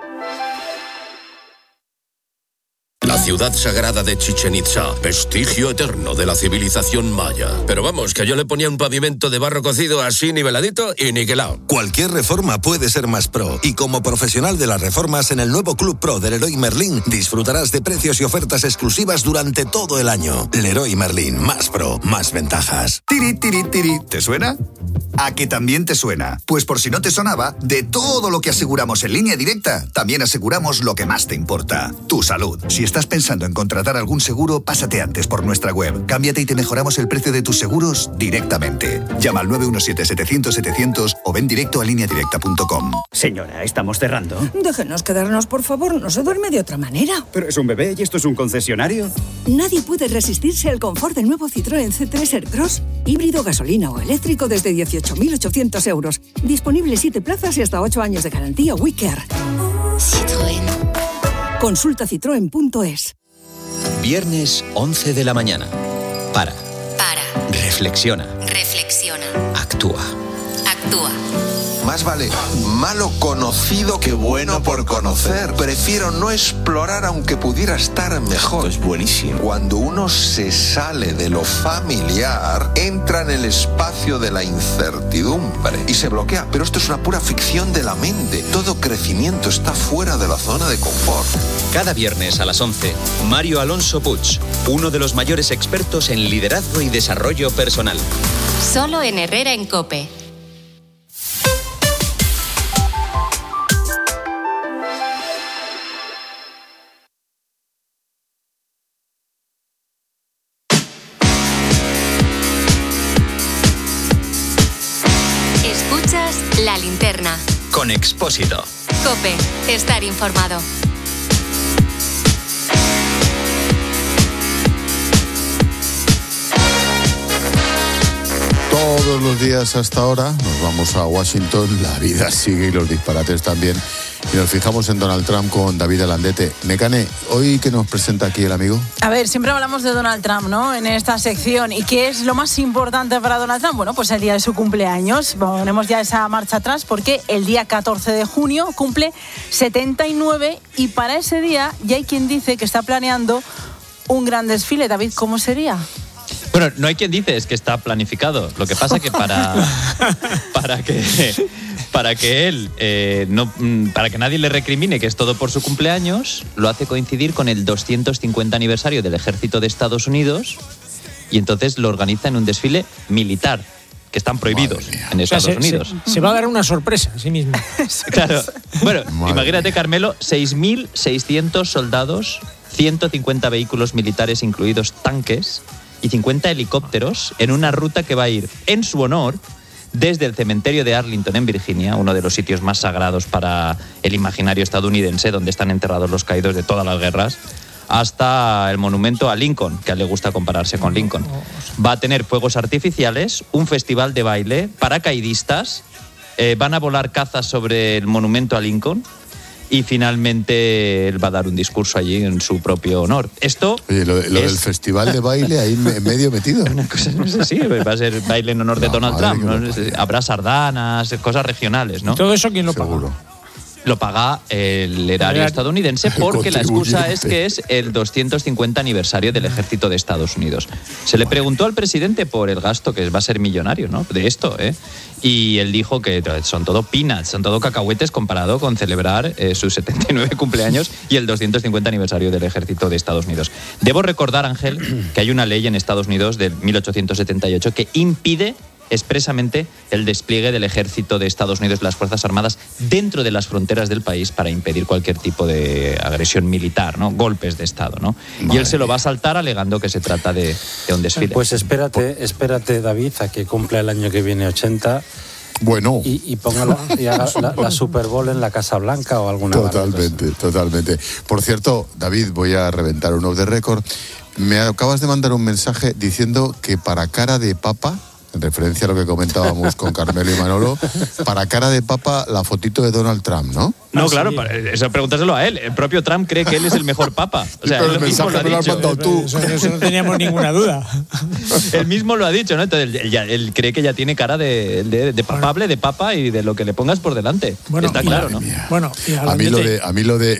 La ciudad sagrada de Chichén Itzá, vestigio eterno de la civilización maya. Pero vamos, que yo le ponía un pavimento de barro cocido así niveladito y niquelado. Cualquier reforma puede ser más pro. Y como profesional de las reformas en el nuevo Club Pro del Leroy Merlin, disfrutarás de precios y ofertas exclusivas durante todo el año. Leroy Merlin, más pro, más ventajas. Tiri, tiri, tiri. ¿Te suena? ¿A que también te suena? Pues por si no te sonaba, de todo lo que aseguramos en Línea Directa, también aseguramos lo que más te importa, tu salud. Si estás pensando en contratar algún seguro, pásate antes por nuestra web. Cámbiate y te mejoramos el precio de tus seguros directamente. Llama al 917-700-700 o ven directo a lineadirecta.com. Señora, estamos cerrando. Déjenos quedarnos, por favor. No se duerme de otra manera. Pero es un bebé y esto es un concesionario. Nadie puede resistirse al confort del nuevo Citroën C3 Aircross. Híbrido, gasolina o eléctrico desde 18.800 euros. Disponible 7 plazas y hasta 8 años de garantía WeCare. Citroën. Consulta citroen.es. Viernes 11 de la mañana. Para. Reflexiona. Actúa. Más vale malo conocido que bueno por conocer. Prefiero no explorar aunque pudiera estar mejor. Es buenísimo. Cuando uno se sale de lo familiar, entra en el espacio de la incertidumbre y se bloquea. Pero esto es una pura ficción de la mente. Todo crecimiento está fuera de la zona de confort. Cada viernes a las 11, Mario Alonso Puig, uno de los mayores expertos en liderazgo y desarrollo personal. Solo en Herrera en Cope. Escuchas La Linterna. Con Expósito. COPE. Estar informado. Todos los días hasta ahora nos vamos a Washington, la vida sigue y los disparates también. Y nos fijamos en Donald Trump con David Alandete. Mecane, ¿hoy qué nos presenta aquí el amigo? A ver, siempre hablamos de Donald Trump, ¿no?, en esta sección. ¿Y qué es lo más importante para Donald Trump? Bueno, pues el día de su cumpleaños. Ponemos ya esa marcha atrás porque el día 14 de junio cumple 79 y para ese día ya hay quien dice que está planeando un gran desfile. David, ¿cómo sería? Bueno, no hay quien dice, es que está planificado. Lo que pasa que para que él para que nadie le recrimine que es todo por su cumpleaños, lo hace coincidir con el 250 aniversario del Ejército de Estados Unidos y entonces lo organiza en un desfile militar, que están prohibidos en Estados Unidos. Se va a dar una sorpresa a sí mismo. Claro. Bueno, imagínate, Carmelo, 6.600 soldados, 150 vehículos militares, incluidos tanques, y 50 helicópteros en una ruta que va a ir en su honor desde el cementerio de Arlington en Virginia, uno de los sitios más sagrados para el imaginario estadounidense, donde están enterrados los caídos de todas las guerras, hasta el monumento a Lincoln, que a él le gusta compararse con Lincoln. Va a tener fuegos artificiales, un festival de baile, paracaidistas, van a volar cazas sobre el monumento a Lincoln, y finalmente él va a dar un discurso allí en su propio honor. Esto Oye, lo del festival de baile ahí medio metido. Una cosa, no sé, sí, va a ser baile en honor de Donald Trump, ¿no? Habrá sardanas, cosas regionales, ¿no? ¿Y todo eso quién lo paga? Seguro. Lo paga el erario estadounidense porque la excusa es que es el 250 aniversario del Ejército de Estados Unidos. Se le preguntó al presidente por el gasto, que va a ser millonario, ¿no?, de esto, y él dijo que son todo peanuts, son todo cacahuetes comparado con celebrar sus 79 cumpleaños y el 250 aniversario del Ejército de Estados Unidos. Debo recordar, Ángel, que hay una ley en Estados Unidos de 1878 que impide expresamente el despliegue del Ejército de Estados Unidos y las Fuerzas Armadas dentro de las fronteras del país para impedir cualquier tipo de agresión militar, ¿no?, golpes de Estado, ¿no? Y él se lo va a saltar alegando que se trata de un desfile. Pues espérate, David, a que cumpla el año que viene 80. Bueno. Y ponga y haga la Super Bowl en la Casa Blanca o alguna Totalmente. Por cierto, David, voy a reventar un off the record. Me acabas de mandar un mensaje diciendo que para cara de papa, en referencia a lo que comentábamos con Carmelo y Manolo, para cara de papa la fotito de Donald Trump, ¿no? No, claro, eso pregúntaselo a él. El propio Trump cree que él es el mejor papa. O sea, pero el mensaje me lo has mandado tú. Eso no teníamos ninguna duda. Él mismo lo ha dicho, ¿no? Entonces él cree que ya tiene cara de papable, de papa y de lo que le pongas por delante. Bueno, está claro, ¿no? Bueno, a mí lo de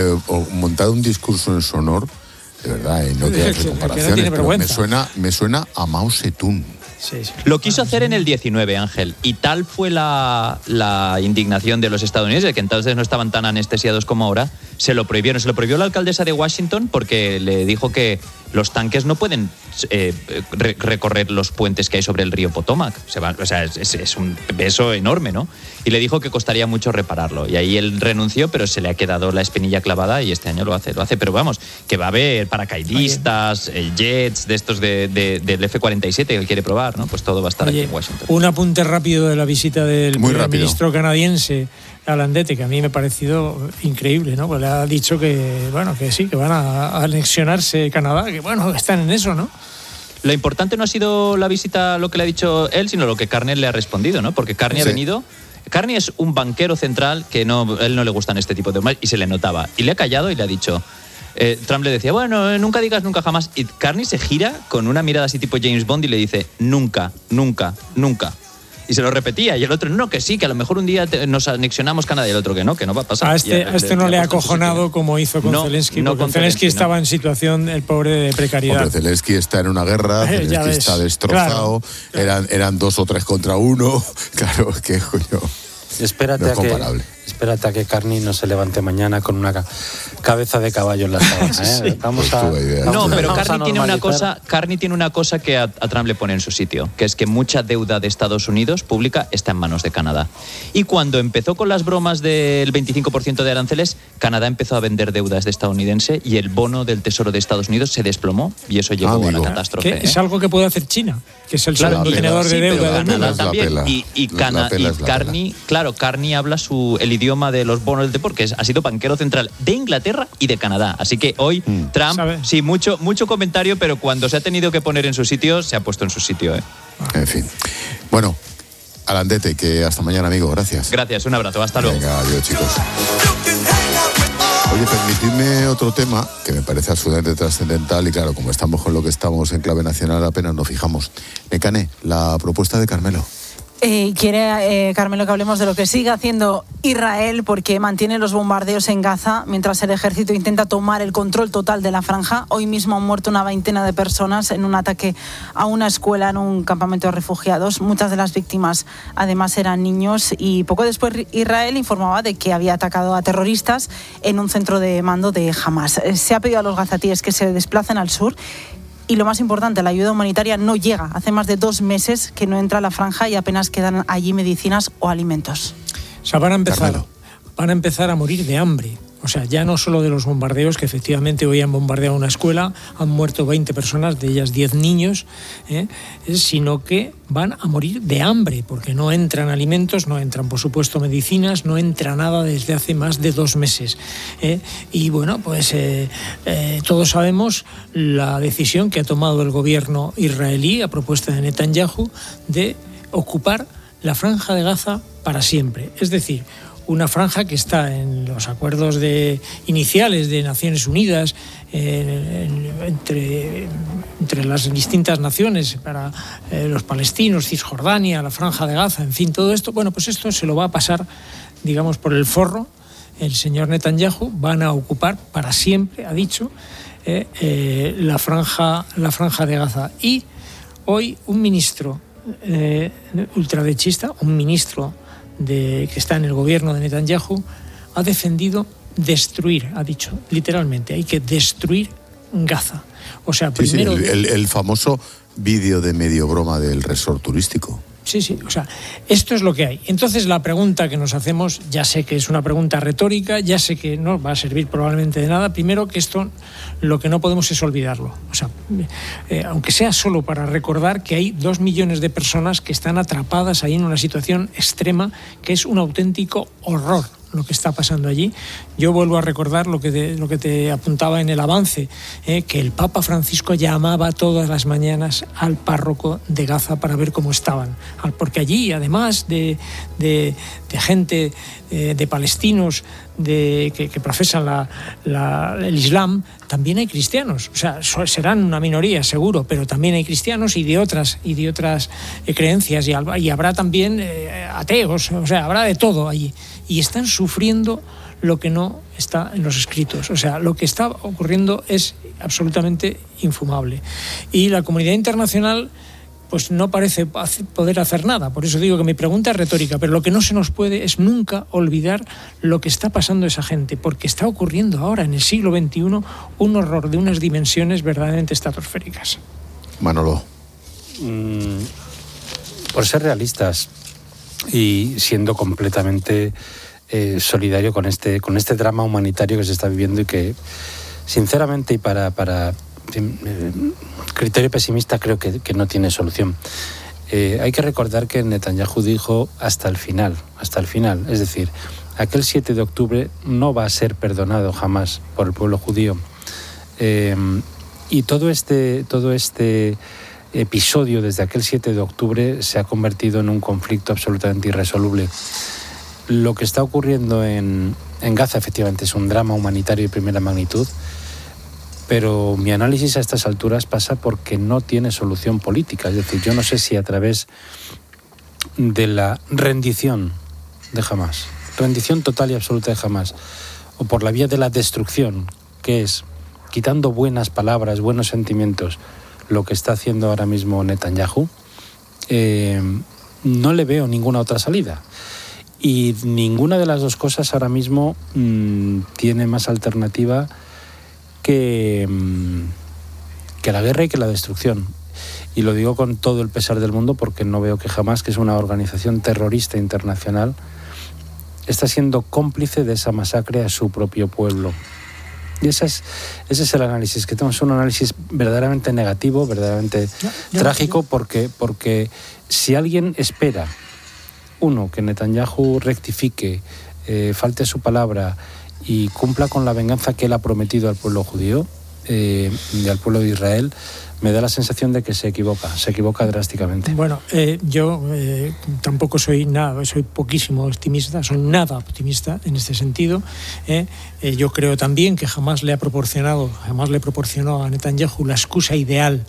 montar un discurso en su honor, de verdad, no quiero hacer comparaciones, pero me suena a Mao Zedong. Sí. Lo quiso hacer en el 19, Ángel, y tal fue la indignación de los estadounidenses, que entonces no estaban tan anestesiados como ahora, se lo prohibieron. Se lo prohibió la alcaldesa de Washington porque le dijo que los tanques no pueden recorrer los puentes que hay sobre el río Potomac. Es un peso enorme, ¿no? Y le dijo que costaría mucho repararlo. Y ahí él renunció, pero se le ha quedado la espinilla clavada y este año lo hace. Pero vamos, que va a haber paracaidistas, jets de estos del F-47 que él quiere probar, ¿no? Pues todo va a estar aquí en Washington. Un apunte rápido de la visita del primer ministro canadiense Alandete, que a mí me ha parecido increíble, ¿no? Pues le ha dicho que sí, que van a anexionarse Canadá, que están en eso, ¿no? Lo importante no ha sido la visita, lo que le ha dicho él, sino lo que Carney le ha respondido, ¿no? Porque Carney ha venido. Carney es un banquero central que él no le gustan este tipo de bromas y se le notaba. Y le ha callado y le ha dicho. Trump le decía, nunca digas nunca jamás. Y Carney se gira con una mirada así tipo James Bond y le dice, nunca, nunca, nunca. Y se lo repetía, y el otro, no, que sí, que a lo mejor un día nos anexionamos Canadá, y el otro que no va a pasar. A este no le ha acojonado como hizo con Zelensky, porque Zelensky estaba en situación, el pobre, de precariedad. Hombre, Zelensky está en una guerra, Zelensky está destrozado, claro. Eran 2 o 3 contra 1, claro, que coño. Espérate Espérate a que Carney no se levante mañana con una cabeza de caballo en la sábana. Sí. Pero Carney tiene una cosa que a Trump le pone en su sitio, que es que mucha deuda de Estados Unidos pública está en manos de Canadá. Y cuando empezó con las bromas del 25% de aranceles, Canadá empezó a vender deudas de estadounidense y el bono del Tesoro de Estados Unidos se desplomó y eso llevó a la catástrofe. Es algo que puede hacer China, que es el segundo tenedor de deuda del mundo. También. Carney habla el idioma de los bonos del Tesoro, porque ha sido banquero central de Inglaterra y de Canadá. Así que hoy Trump, sí, mucho comentario, pero cuando se ha tenido que poner en su sitio, se ha puesto en su sitio. En fin. Bueno, Alandete, que hasta mañana, amigo. Gracias. Gracias, un abrazo. Hasta luego. Venga, adiós, chicos. Oye, permitidme otro tema que me parece absolutamente trascendental y claro, como estamos con lo que estamos en clave nacional, apenas nos fijamos. Nekane, la propuesta de Carmelo. Quiere, Carmelo, que hablemos de lo que sigue haciendo Israel, porque mantiene los bombardeos en Gaza mientras el ejército intenta tomar el control total de la franja. Hoy mismo han muerto una veintena de personas en un ataque a una escuela en un campamento de refugiados. Muchas de las víctimas, además, eran niños. Y poco después Israel informaba de que había atacado a terroristas en un centro de mando de Hamas. Se ha pedido a los gazatíes que se desplacen al sur. Y lo más importante, la ayuda humanitaria no llega. Hace más de 2 meses que no entra a la franja y apenas quedan allí medicinas o alimentos. O sea, van a empezar a morir de hambre. O sea, ya no solo de los bombardeos, que efectivamente hoy han bombardeado una escuela, han muerto 20 personas, de ellas 10 niños, sino que van a morir de hambre, porque no entran alimentos, no entran, por supuesto, medicinas, no entra nada desde hace más de 2 meses. Y bueno, pues todos sabemos la decisión que ha tomado el gobierno israelí, a propuesta de Netanyahu, de ocupar la franja de Gaza para siempre. Es decir, una franja que está en los acuerdos iniciales de Naciones Unidas entre las distintas naciones para los palestinos, Cisjordania, la franja de Gaza, en fin, todo esto. Bueno, pues esto se lo va a pasar, digamos, por el forro el señor Netanyahu. Van a ocupar para siempre, ha dicho, la franja de Gaza. Y hoy un ministro ultraderechista, un ministro que está en el gobierno de Netanyahu, ha defendido destruir, ha dicho literalmente, hay que destruir Gaza. O sea, primero... Sí, el famoso vídeo de medio broma del resort turístico. Sí, o sea, esto es lo que hay. Entonces la pregunta que nos hacemos, ya sé que es una pregunta retórica, ya sé que no va a servir probablemente de nada. Primero, que esto, lo que no podemos es olvidarlo. O sea, aunque sea solo para recordar que hay 2 millones de personas que están atrapadas ahí en una situación extrema, que es un auténtico horror lo que está pasando allí. Yo vuelvo a recordar lo que te apuntaba en el avance, que el Papa Francisco llamaba todas las mañanas al párroco de Gaza para ver cómo estaban, porque allí, además de gente, de palestinos que profesan el Islam, también hay cristianos. O sea, serán una minoría seguro, pero también hay cristianos y de otras creencias, y habrá también ateos. O sea, habrá de todo allí. Y están sufriendo lo que no está en los escritos. O sea, lo que está ocurriendo es absolutamente infumable. Y la comunidad internacional pues no parece poder hacer nada. Por eso digo que mi pregunta es retórica, pero lo que no se nos puede es nunca olvidar lo que está pasando a esa gente, porque está ocurriendo ahora, en el siglo XXI, un horror de unas dimensiones verdaderamente estratosféricas. Manolo. Por ser realistas y siendo completamente solidario con este drama humanitario que se está viviendo y que, sinceramente, y para criterio pesimista, creo que no tiene solución. Hay que recordar que Netanyahu dijo hasta el final, es decir, aquel 7 de octubre no va a ser perdonado jamás por el pueblo judío. Y todo este episodio desde aquel 7 de octubre se ha convertido en un conflicto absolutamente irresoluble. Lo que está ocurriendo en Gaza efectivamente es un drama humanitario de primera magnitud, pero mi análisis a estas alturas pasa porque no tiene solución política. Es decir, yo no sé si a través de la rendición de Hamás, rendición total y absoluta de Hamás, o por la vía de la destrucción, que es quitando buenas palabras, buenos sentimientos, lo que está haciendo ahora mismo Netanyahu, no le veo ninguna otra salida. Y ninguna de las dos cosas ahora mismo tiene más alternativa que la guerra y que la destrucción. Y lo digo con todo el pesar del mundo porque no veo que Hamás, que es una organización terrorista internacional, está siendo cómplice de esa masacre a su propio pueblo. Y ese es el análisis que tenemos, un análisis verdaderamente negativo, verdaderamente trágico, porque si alguien espera, uno, que Netanyahu rectifique, falte a su palabra y cumpla con la venganza que él ha prometido al pueblo judío y al pueblo de Israel, me da la sensación de que se equivoca drásticamente. Bueno, yo tampoco soy poquísimo optimista, soy nada optimista en este sentido. Yo creo también que jamás le proporcionó a Netanyahu la excusa ideal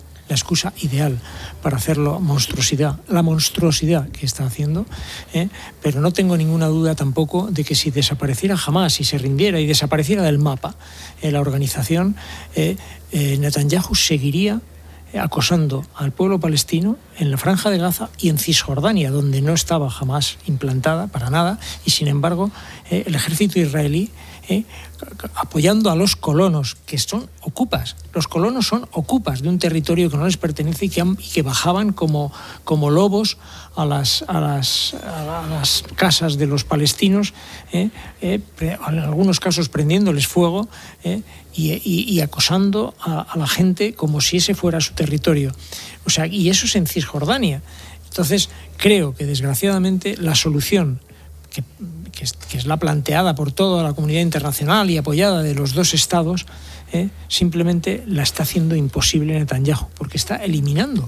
para hacer la monstruosidad que está haciendo, pero no tengo ninguna duda tampoco de que si desapareciera Hamás, si se rindiera y desapareciera del mapa la organización, Netanyahu seguiría acosando al pueblo palestino en la Franja de Gaza y en Cisjordania, donde no estaba jamás implantada para nada, y sin embargo el ejército israelí apoyando a los colonos, que son ocupas. Los colonos son ocupas de un territorio que no les pertenece y que bajaban como lobos a las casas de los palestinos, en algunos casos prendiéndoles fuego, y acosando a la gente como si ese fuera su territorio. O sea, y eso es en Cisjordania. Entonces, creo que desgraciadamente la solución que es la planteada por toda la comunidad internacional y apoyada de los dos estados, simplemente la está haciendo imposible Netanyahu, porque está eliminando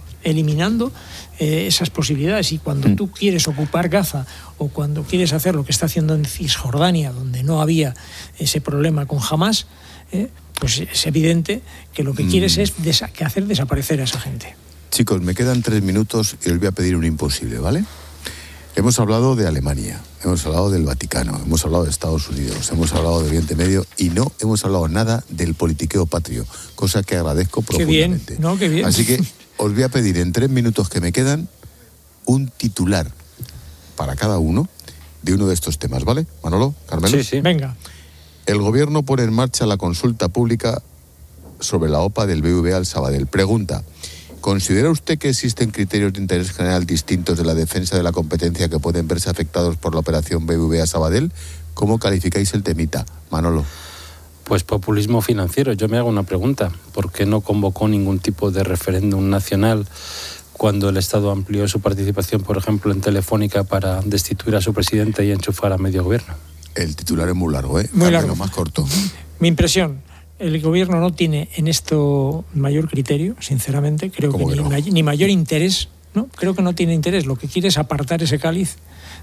esas posibilidades. Y cuando tú quieres ocupar Gaza o cuando quieres hacer lo que está haciendo en Cisjordania, donde no había ese problema con Hamás, pues es evidente que lo que quieres es hacer desaparecer a esa gente. Chicos, me quedan 3 minutos y os voy a pedir un imposible, ¿vale? Hemos hablado de Alemania, hemos hablado del Vaticano, hemos hablado de Estados Unidos, hemos hablado de Oriente Medio y no hemos hablado nada del politiqueo patrio, cosa que agradezco profundamente. Qué bien, ¿no? Qué bien. Así que os voy a pedir en 3 minutos que me quedan un titular para cada uno de uno de estos temas, ¿vale? Manolo, Carmelo. Sí. Venga. El gobierno pone en marcha la consulta pública sobre la OPA del BBVA al Sabadell. Pregunta: ¿considera usted que existen criterios de interés general distintos de la defensa de la competencia que pueden verse afectados por la operación BBVA Sabadell? ¿Cómo calificáis el temita, Manolo? Pues populismo financiero. Yo me hago una pregunta. ¿Por qué no convocó ningún tipo de referéndum nacional cuando el Estado amplió su participación, por ejemplo, en Telefónica para destituir a su presidente y enchufar a medio gobierno? El titular es muy largo, ¿eh? Muy largo. Más corto. Mi impresión: el gobierno no tiene en esto mayor criterio, sinceramente. Creo que ni mayor interés, ¿no? Creo que no tiene interés. Lo que quiere es apartar ese cáliz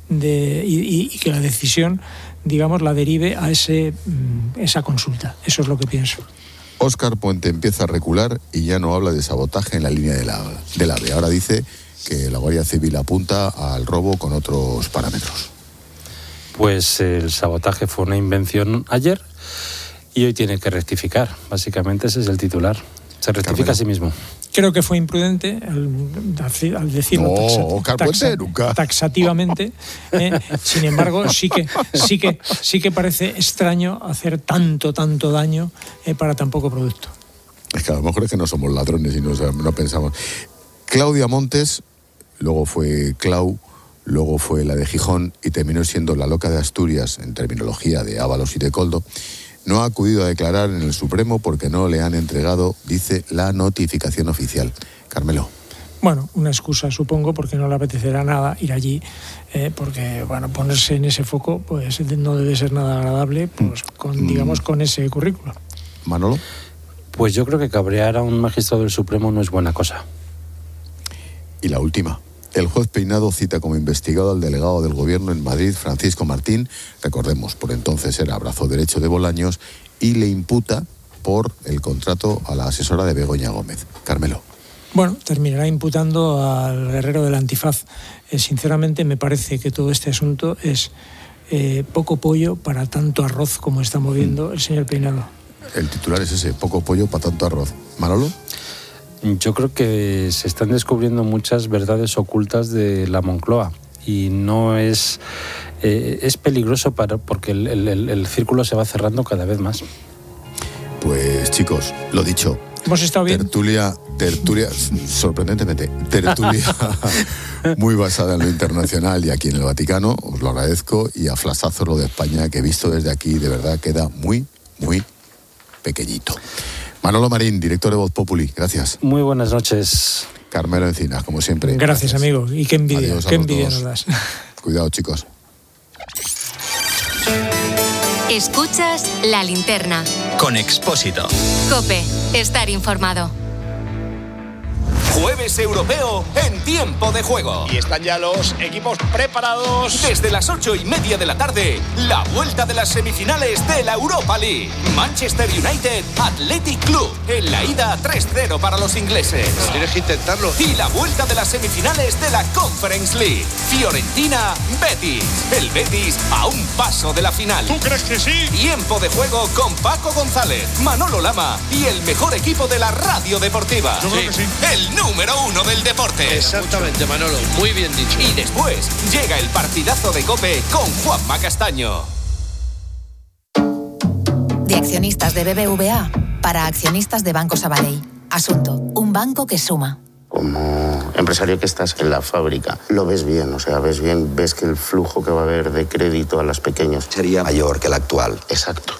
y que la decisión, digamos, la derive a esa consulta. Eso es lo que pienso. Óscar Puente empieza a recular y ya no habla de sabotaje en la línea del AVE. Ahora dice que la Guardia Civil apunta al robo con otros parámetros. Pues el sabotaje fue una invención ayer y hoy tiene que rectificar. Básicamente ese es el titular. Se rectifica a sí mismo. Creo que fue imprudente al decirlo taxativamente. Sin embargo, sí que parece extraño hacer tanto daño para tan poco producto. Es que a lo mejor es que no somos ladrones y no pensamos. Claudia Montes, luego fue Clau, luego fue la de Gijón y terminó siendo la loca de Asturias en terminología de Ábalos y de Coldo. No ha acudido a declarar en el Supremo porque no le han entregado, dice, la notificación oficial. Carmelo. Bueno, una excusa, supongo, porque no le apetecerá nada ir allí, porque, bueno, ponerse en ese foco pues no debe ser nada agradable, pues con ese currículo. Manolo. Pues yo creo que cabrear a un magistrado del Supremo no es buena cosa. Y la última. El juez Peinado cita como investigado al delegado del Gobierno en Madrid, Francisco Martín, recordemos, por entonces era brazo derecho de Bolaños, y le imputa por el contrato a la asesora de Begoña Gómez. Carmelo. Bueno, terminará imputando al guerrero del antifaz. Sinceramente, me parece que todo este asunto es poco pollo para tanto arroz como está moviendo el señor Peinado. El titular es ese, poco pollo para tanto arroz. Manolo. Yo creo que se están descubriendo muchas verdades ocultas de la Moncloa y no es es peligroso porque el círculo se va cerrando cada vez más. Pues chicos, lo dicho. Hemos estado bien. Tertulia, sorprendentemente, tertulia muy basada en lo internacional y aquí en el Vaticano, os lo agradezco, y a flasazos lo de España, que visto desde aquí, de verdad queda muy, muy pequeñito. Manolo Marín, director de Voz Populi, gracias. Muy buenas noches. Carmelo Encinas, como siempre. Gracias, amigo, y qué envidia, qué envidia nos das. Cuidado, chicos. Escuchas La Linterna. Con Expósito. COPE. Estar informado. Jueves europeo en tiempo de juego. Y están ya los equipos preparados. Desde las 8:30 de la tarde, la vuelta de las semifinales de la Europa League. Manchester United, Athletic Club. En la ida 3-0 para los ingleses. Pero tienes que intentarlo. Y la vuelta de las semifinales de la Conference League. Fiorentina, Betis. El Betis a un paso de la final. ¿Tú crees que sí? Tiempo de juego con Paco González, Manolo Lama y el mejor equipo de la radio deportiva. Yo creo que sí. El número 1 del deporte. Exactamente, Manolo, muy bien dicho. Y después llega el partidazo de COPE con Juanma Castaño. De accionistas de BBVA para accionistas de Banco Sabadell. Asunto: un banco que suma. Como empresario que estás en la fábrica, lo ves bien, ves que el flujo que va a haber de crédito a las pequeñas sería mayor que el actual. Exacto.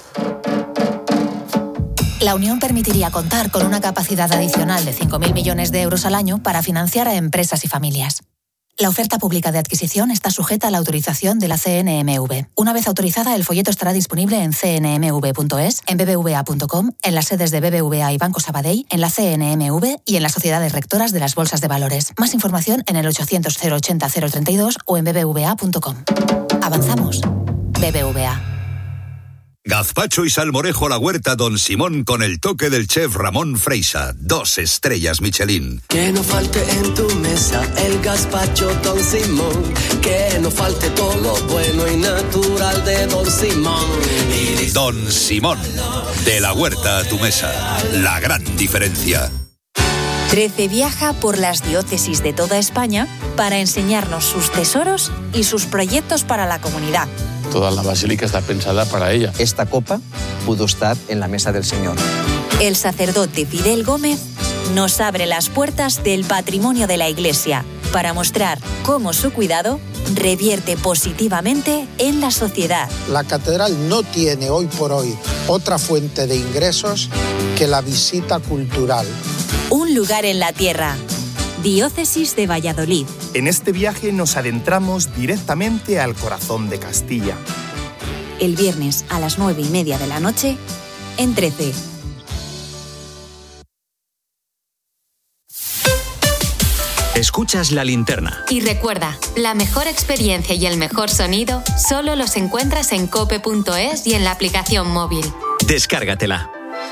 La unión permitiría contar con una capacidad adicional de 5.000 millones de euros al año para financiar a empresas y familias. La oferta pública de adquisición está sujeta a la autorización de la CNMV. Una vez autorizada, el folleto estará disponible en cnmv.es, en bbva.com, en las sedes de BBVA y Banco Sabadell, en la CNMV y en las sociedades rectoras de las bolsas de valores. Más información en el 800 080 032 o en bbva.com. Avanzamos. BBVA. Gazpacho y salmorejo a la huerta Don Simón con el toque del chef Ramón Freisa. 2 estrellas Michelin. Que no falte en tu mesa el gazpacho Don Simón. Que no falte todo lo bueno y natural de Don Simón. Don Simón, de la huerta a tu mesa. La gran diferencia. 13 viaja por las diócesis de toda España para enseñarnos sus tesoros y sus proyectos para la comunidad. Toda la basílica está pensada para ella. Esta copa pudo estar en la mesa del Señor. El sacerdote Fidel Gómez nos abre las puertas del patrimonio de la Iglesia para mostrar cómo su cuidado revierte positivamente en la sociedad. La catedral no tiene hoy por hoy otra fuente de ingresos que la visita cultural. Un lugar en la tierra. Diócesis de Valladolid. En este viaje nos adentramos directamente al corazón de Castilla. El viernes a las 9:30 de la noche, en 13. Escuchas La Linterna. Y recuerda, la mejor experiencia y el mejor sonido solo los encuentras en cope.es y en la aplicación móvil. Descárgatela.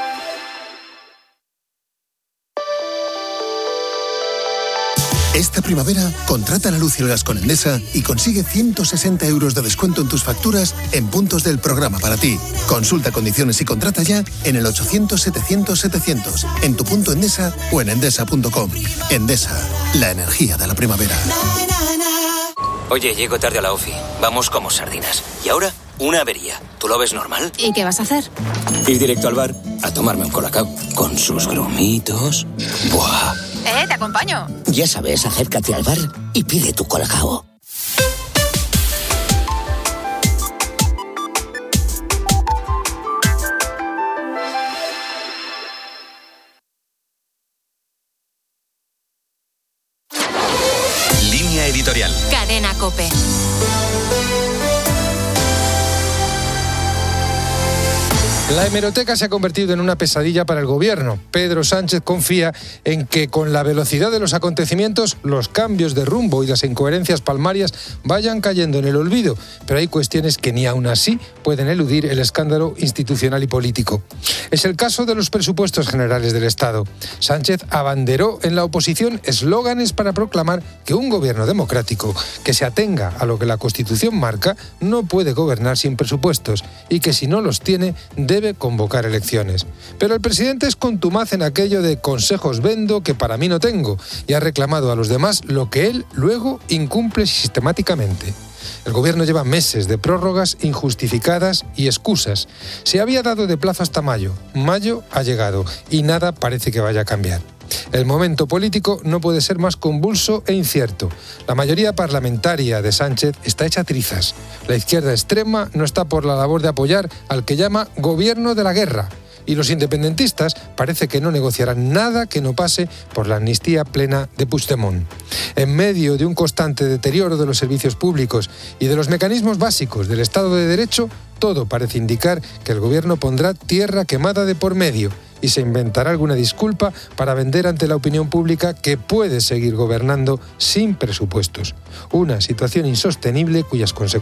Esta primavera, contrata la luz y el gas con Endesa y consigue 160 euros de descuento en tus facturas en puntos del programa para ti. Consulta condiciones y contrata ya en el 800-700-700, en tu punto Endesa o en endesa.com. Endesa, la energía de la primavera. Oye, llego tarde a la ofi. Vamos como sardinas. Y ahora, una avería. ¿Tú lo ves normal? ¿Y qué vas a hacer? Ir directo al bar a tomarme un colacao con sus grumitos. ¡Buah! Te acompaño. Ya sabes, acércate al bar y pide tu colacao. Línea editorial. Cadena COPE. La hemeroteca se ha convertido en una pesadilla para el gobierno. Pedro Sánchez confía en que con la velocidad de los acontecimientos, los cambios de rumbo y las incoherencias palmarias vayan cayendo en el olvido, pero hay cuestiones que ni aún así pueden eludir el escándalo institucional y político. Es el caso de los presupuestos generales del Estado. Sánchez abanderó en la oposición eslóganes para proclamar que un gobierno democrático que se atenga a lo que la Constitución marca no puede gobernar sin presupuestos y que si no los tiene debe convocar elecciones. Pero el presidente es contumaz en aquello de consejos vendo que para mí no tengo y ha reclamado a los demás lo que él luego incumple sistemáticamente. El gobierno lleva meses de prórrogas injustificadas y excusas. Se había dado de plazo hasta mayo. Mayo ha llegado y nada parece que vaya a cambiar. El momento político no puede ser más convulso e incierto. La mayoría parlamentaria de Sánchez está hecha trizas. La izquierda extrema no está por la labor de apoyar al que llama gobierno de la guerra. Y los independentistas parece que no negociarán nada que no pase por la amnistía plena de Puigdemont. En medio de un constante deterioro de los servicios públicos y de los mecanismos básicos del Estado de Derecho, todo parece indicar que el gobierno pondrá tierra quemada de por medio y se inventará alguna disculpa para vender ante la opinión pública que puede seguir gobernando sin presupuestos. Una situación insostenible cuyas consecuencias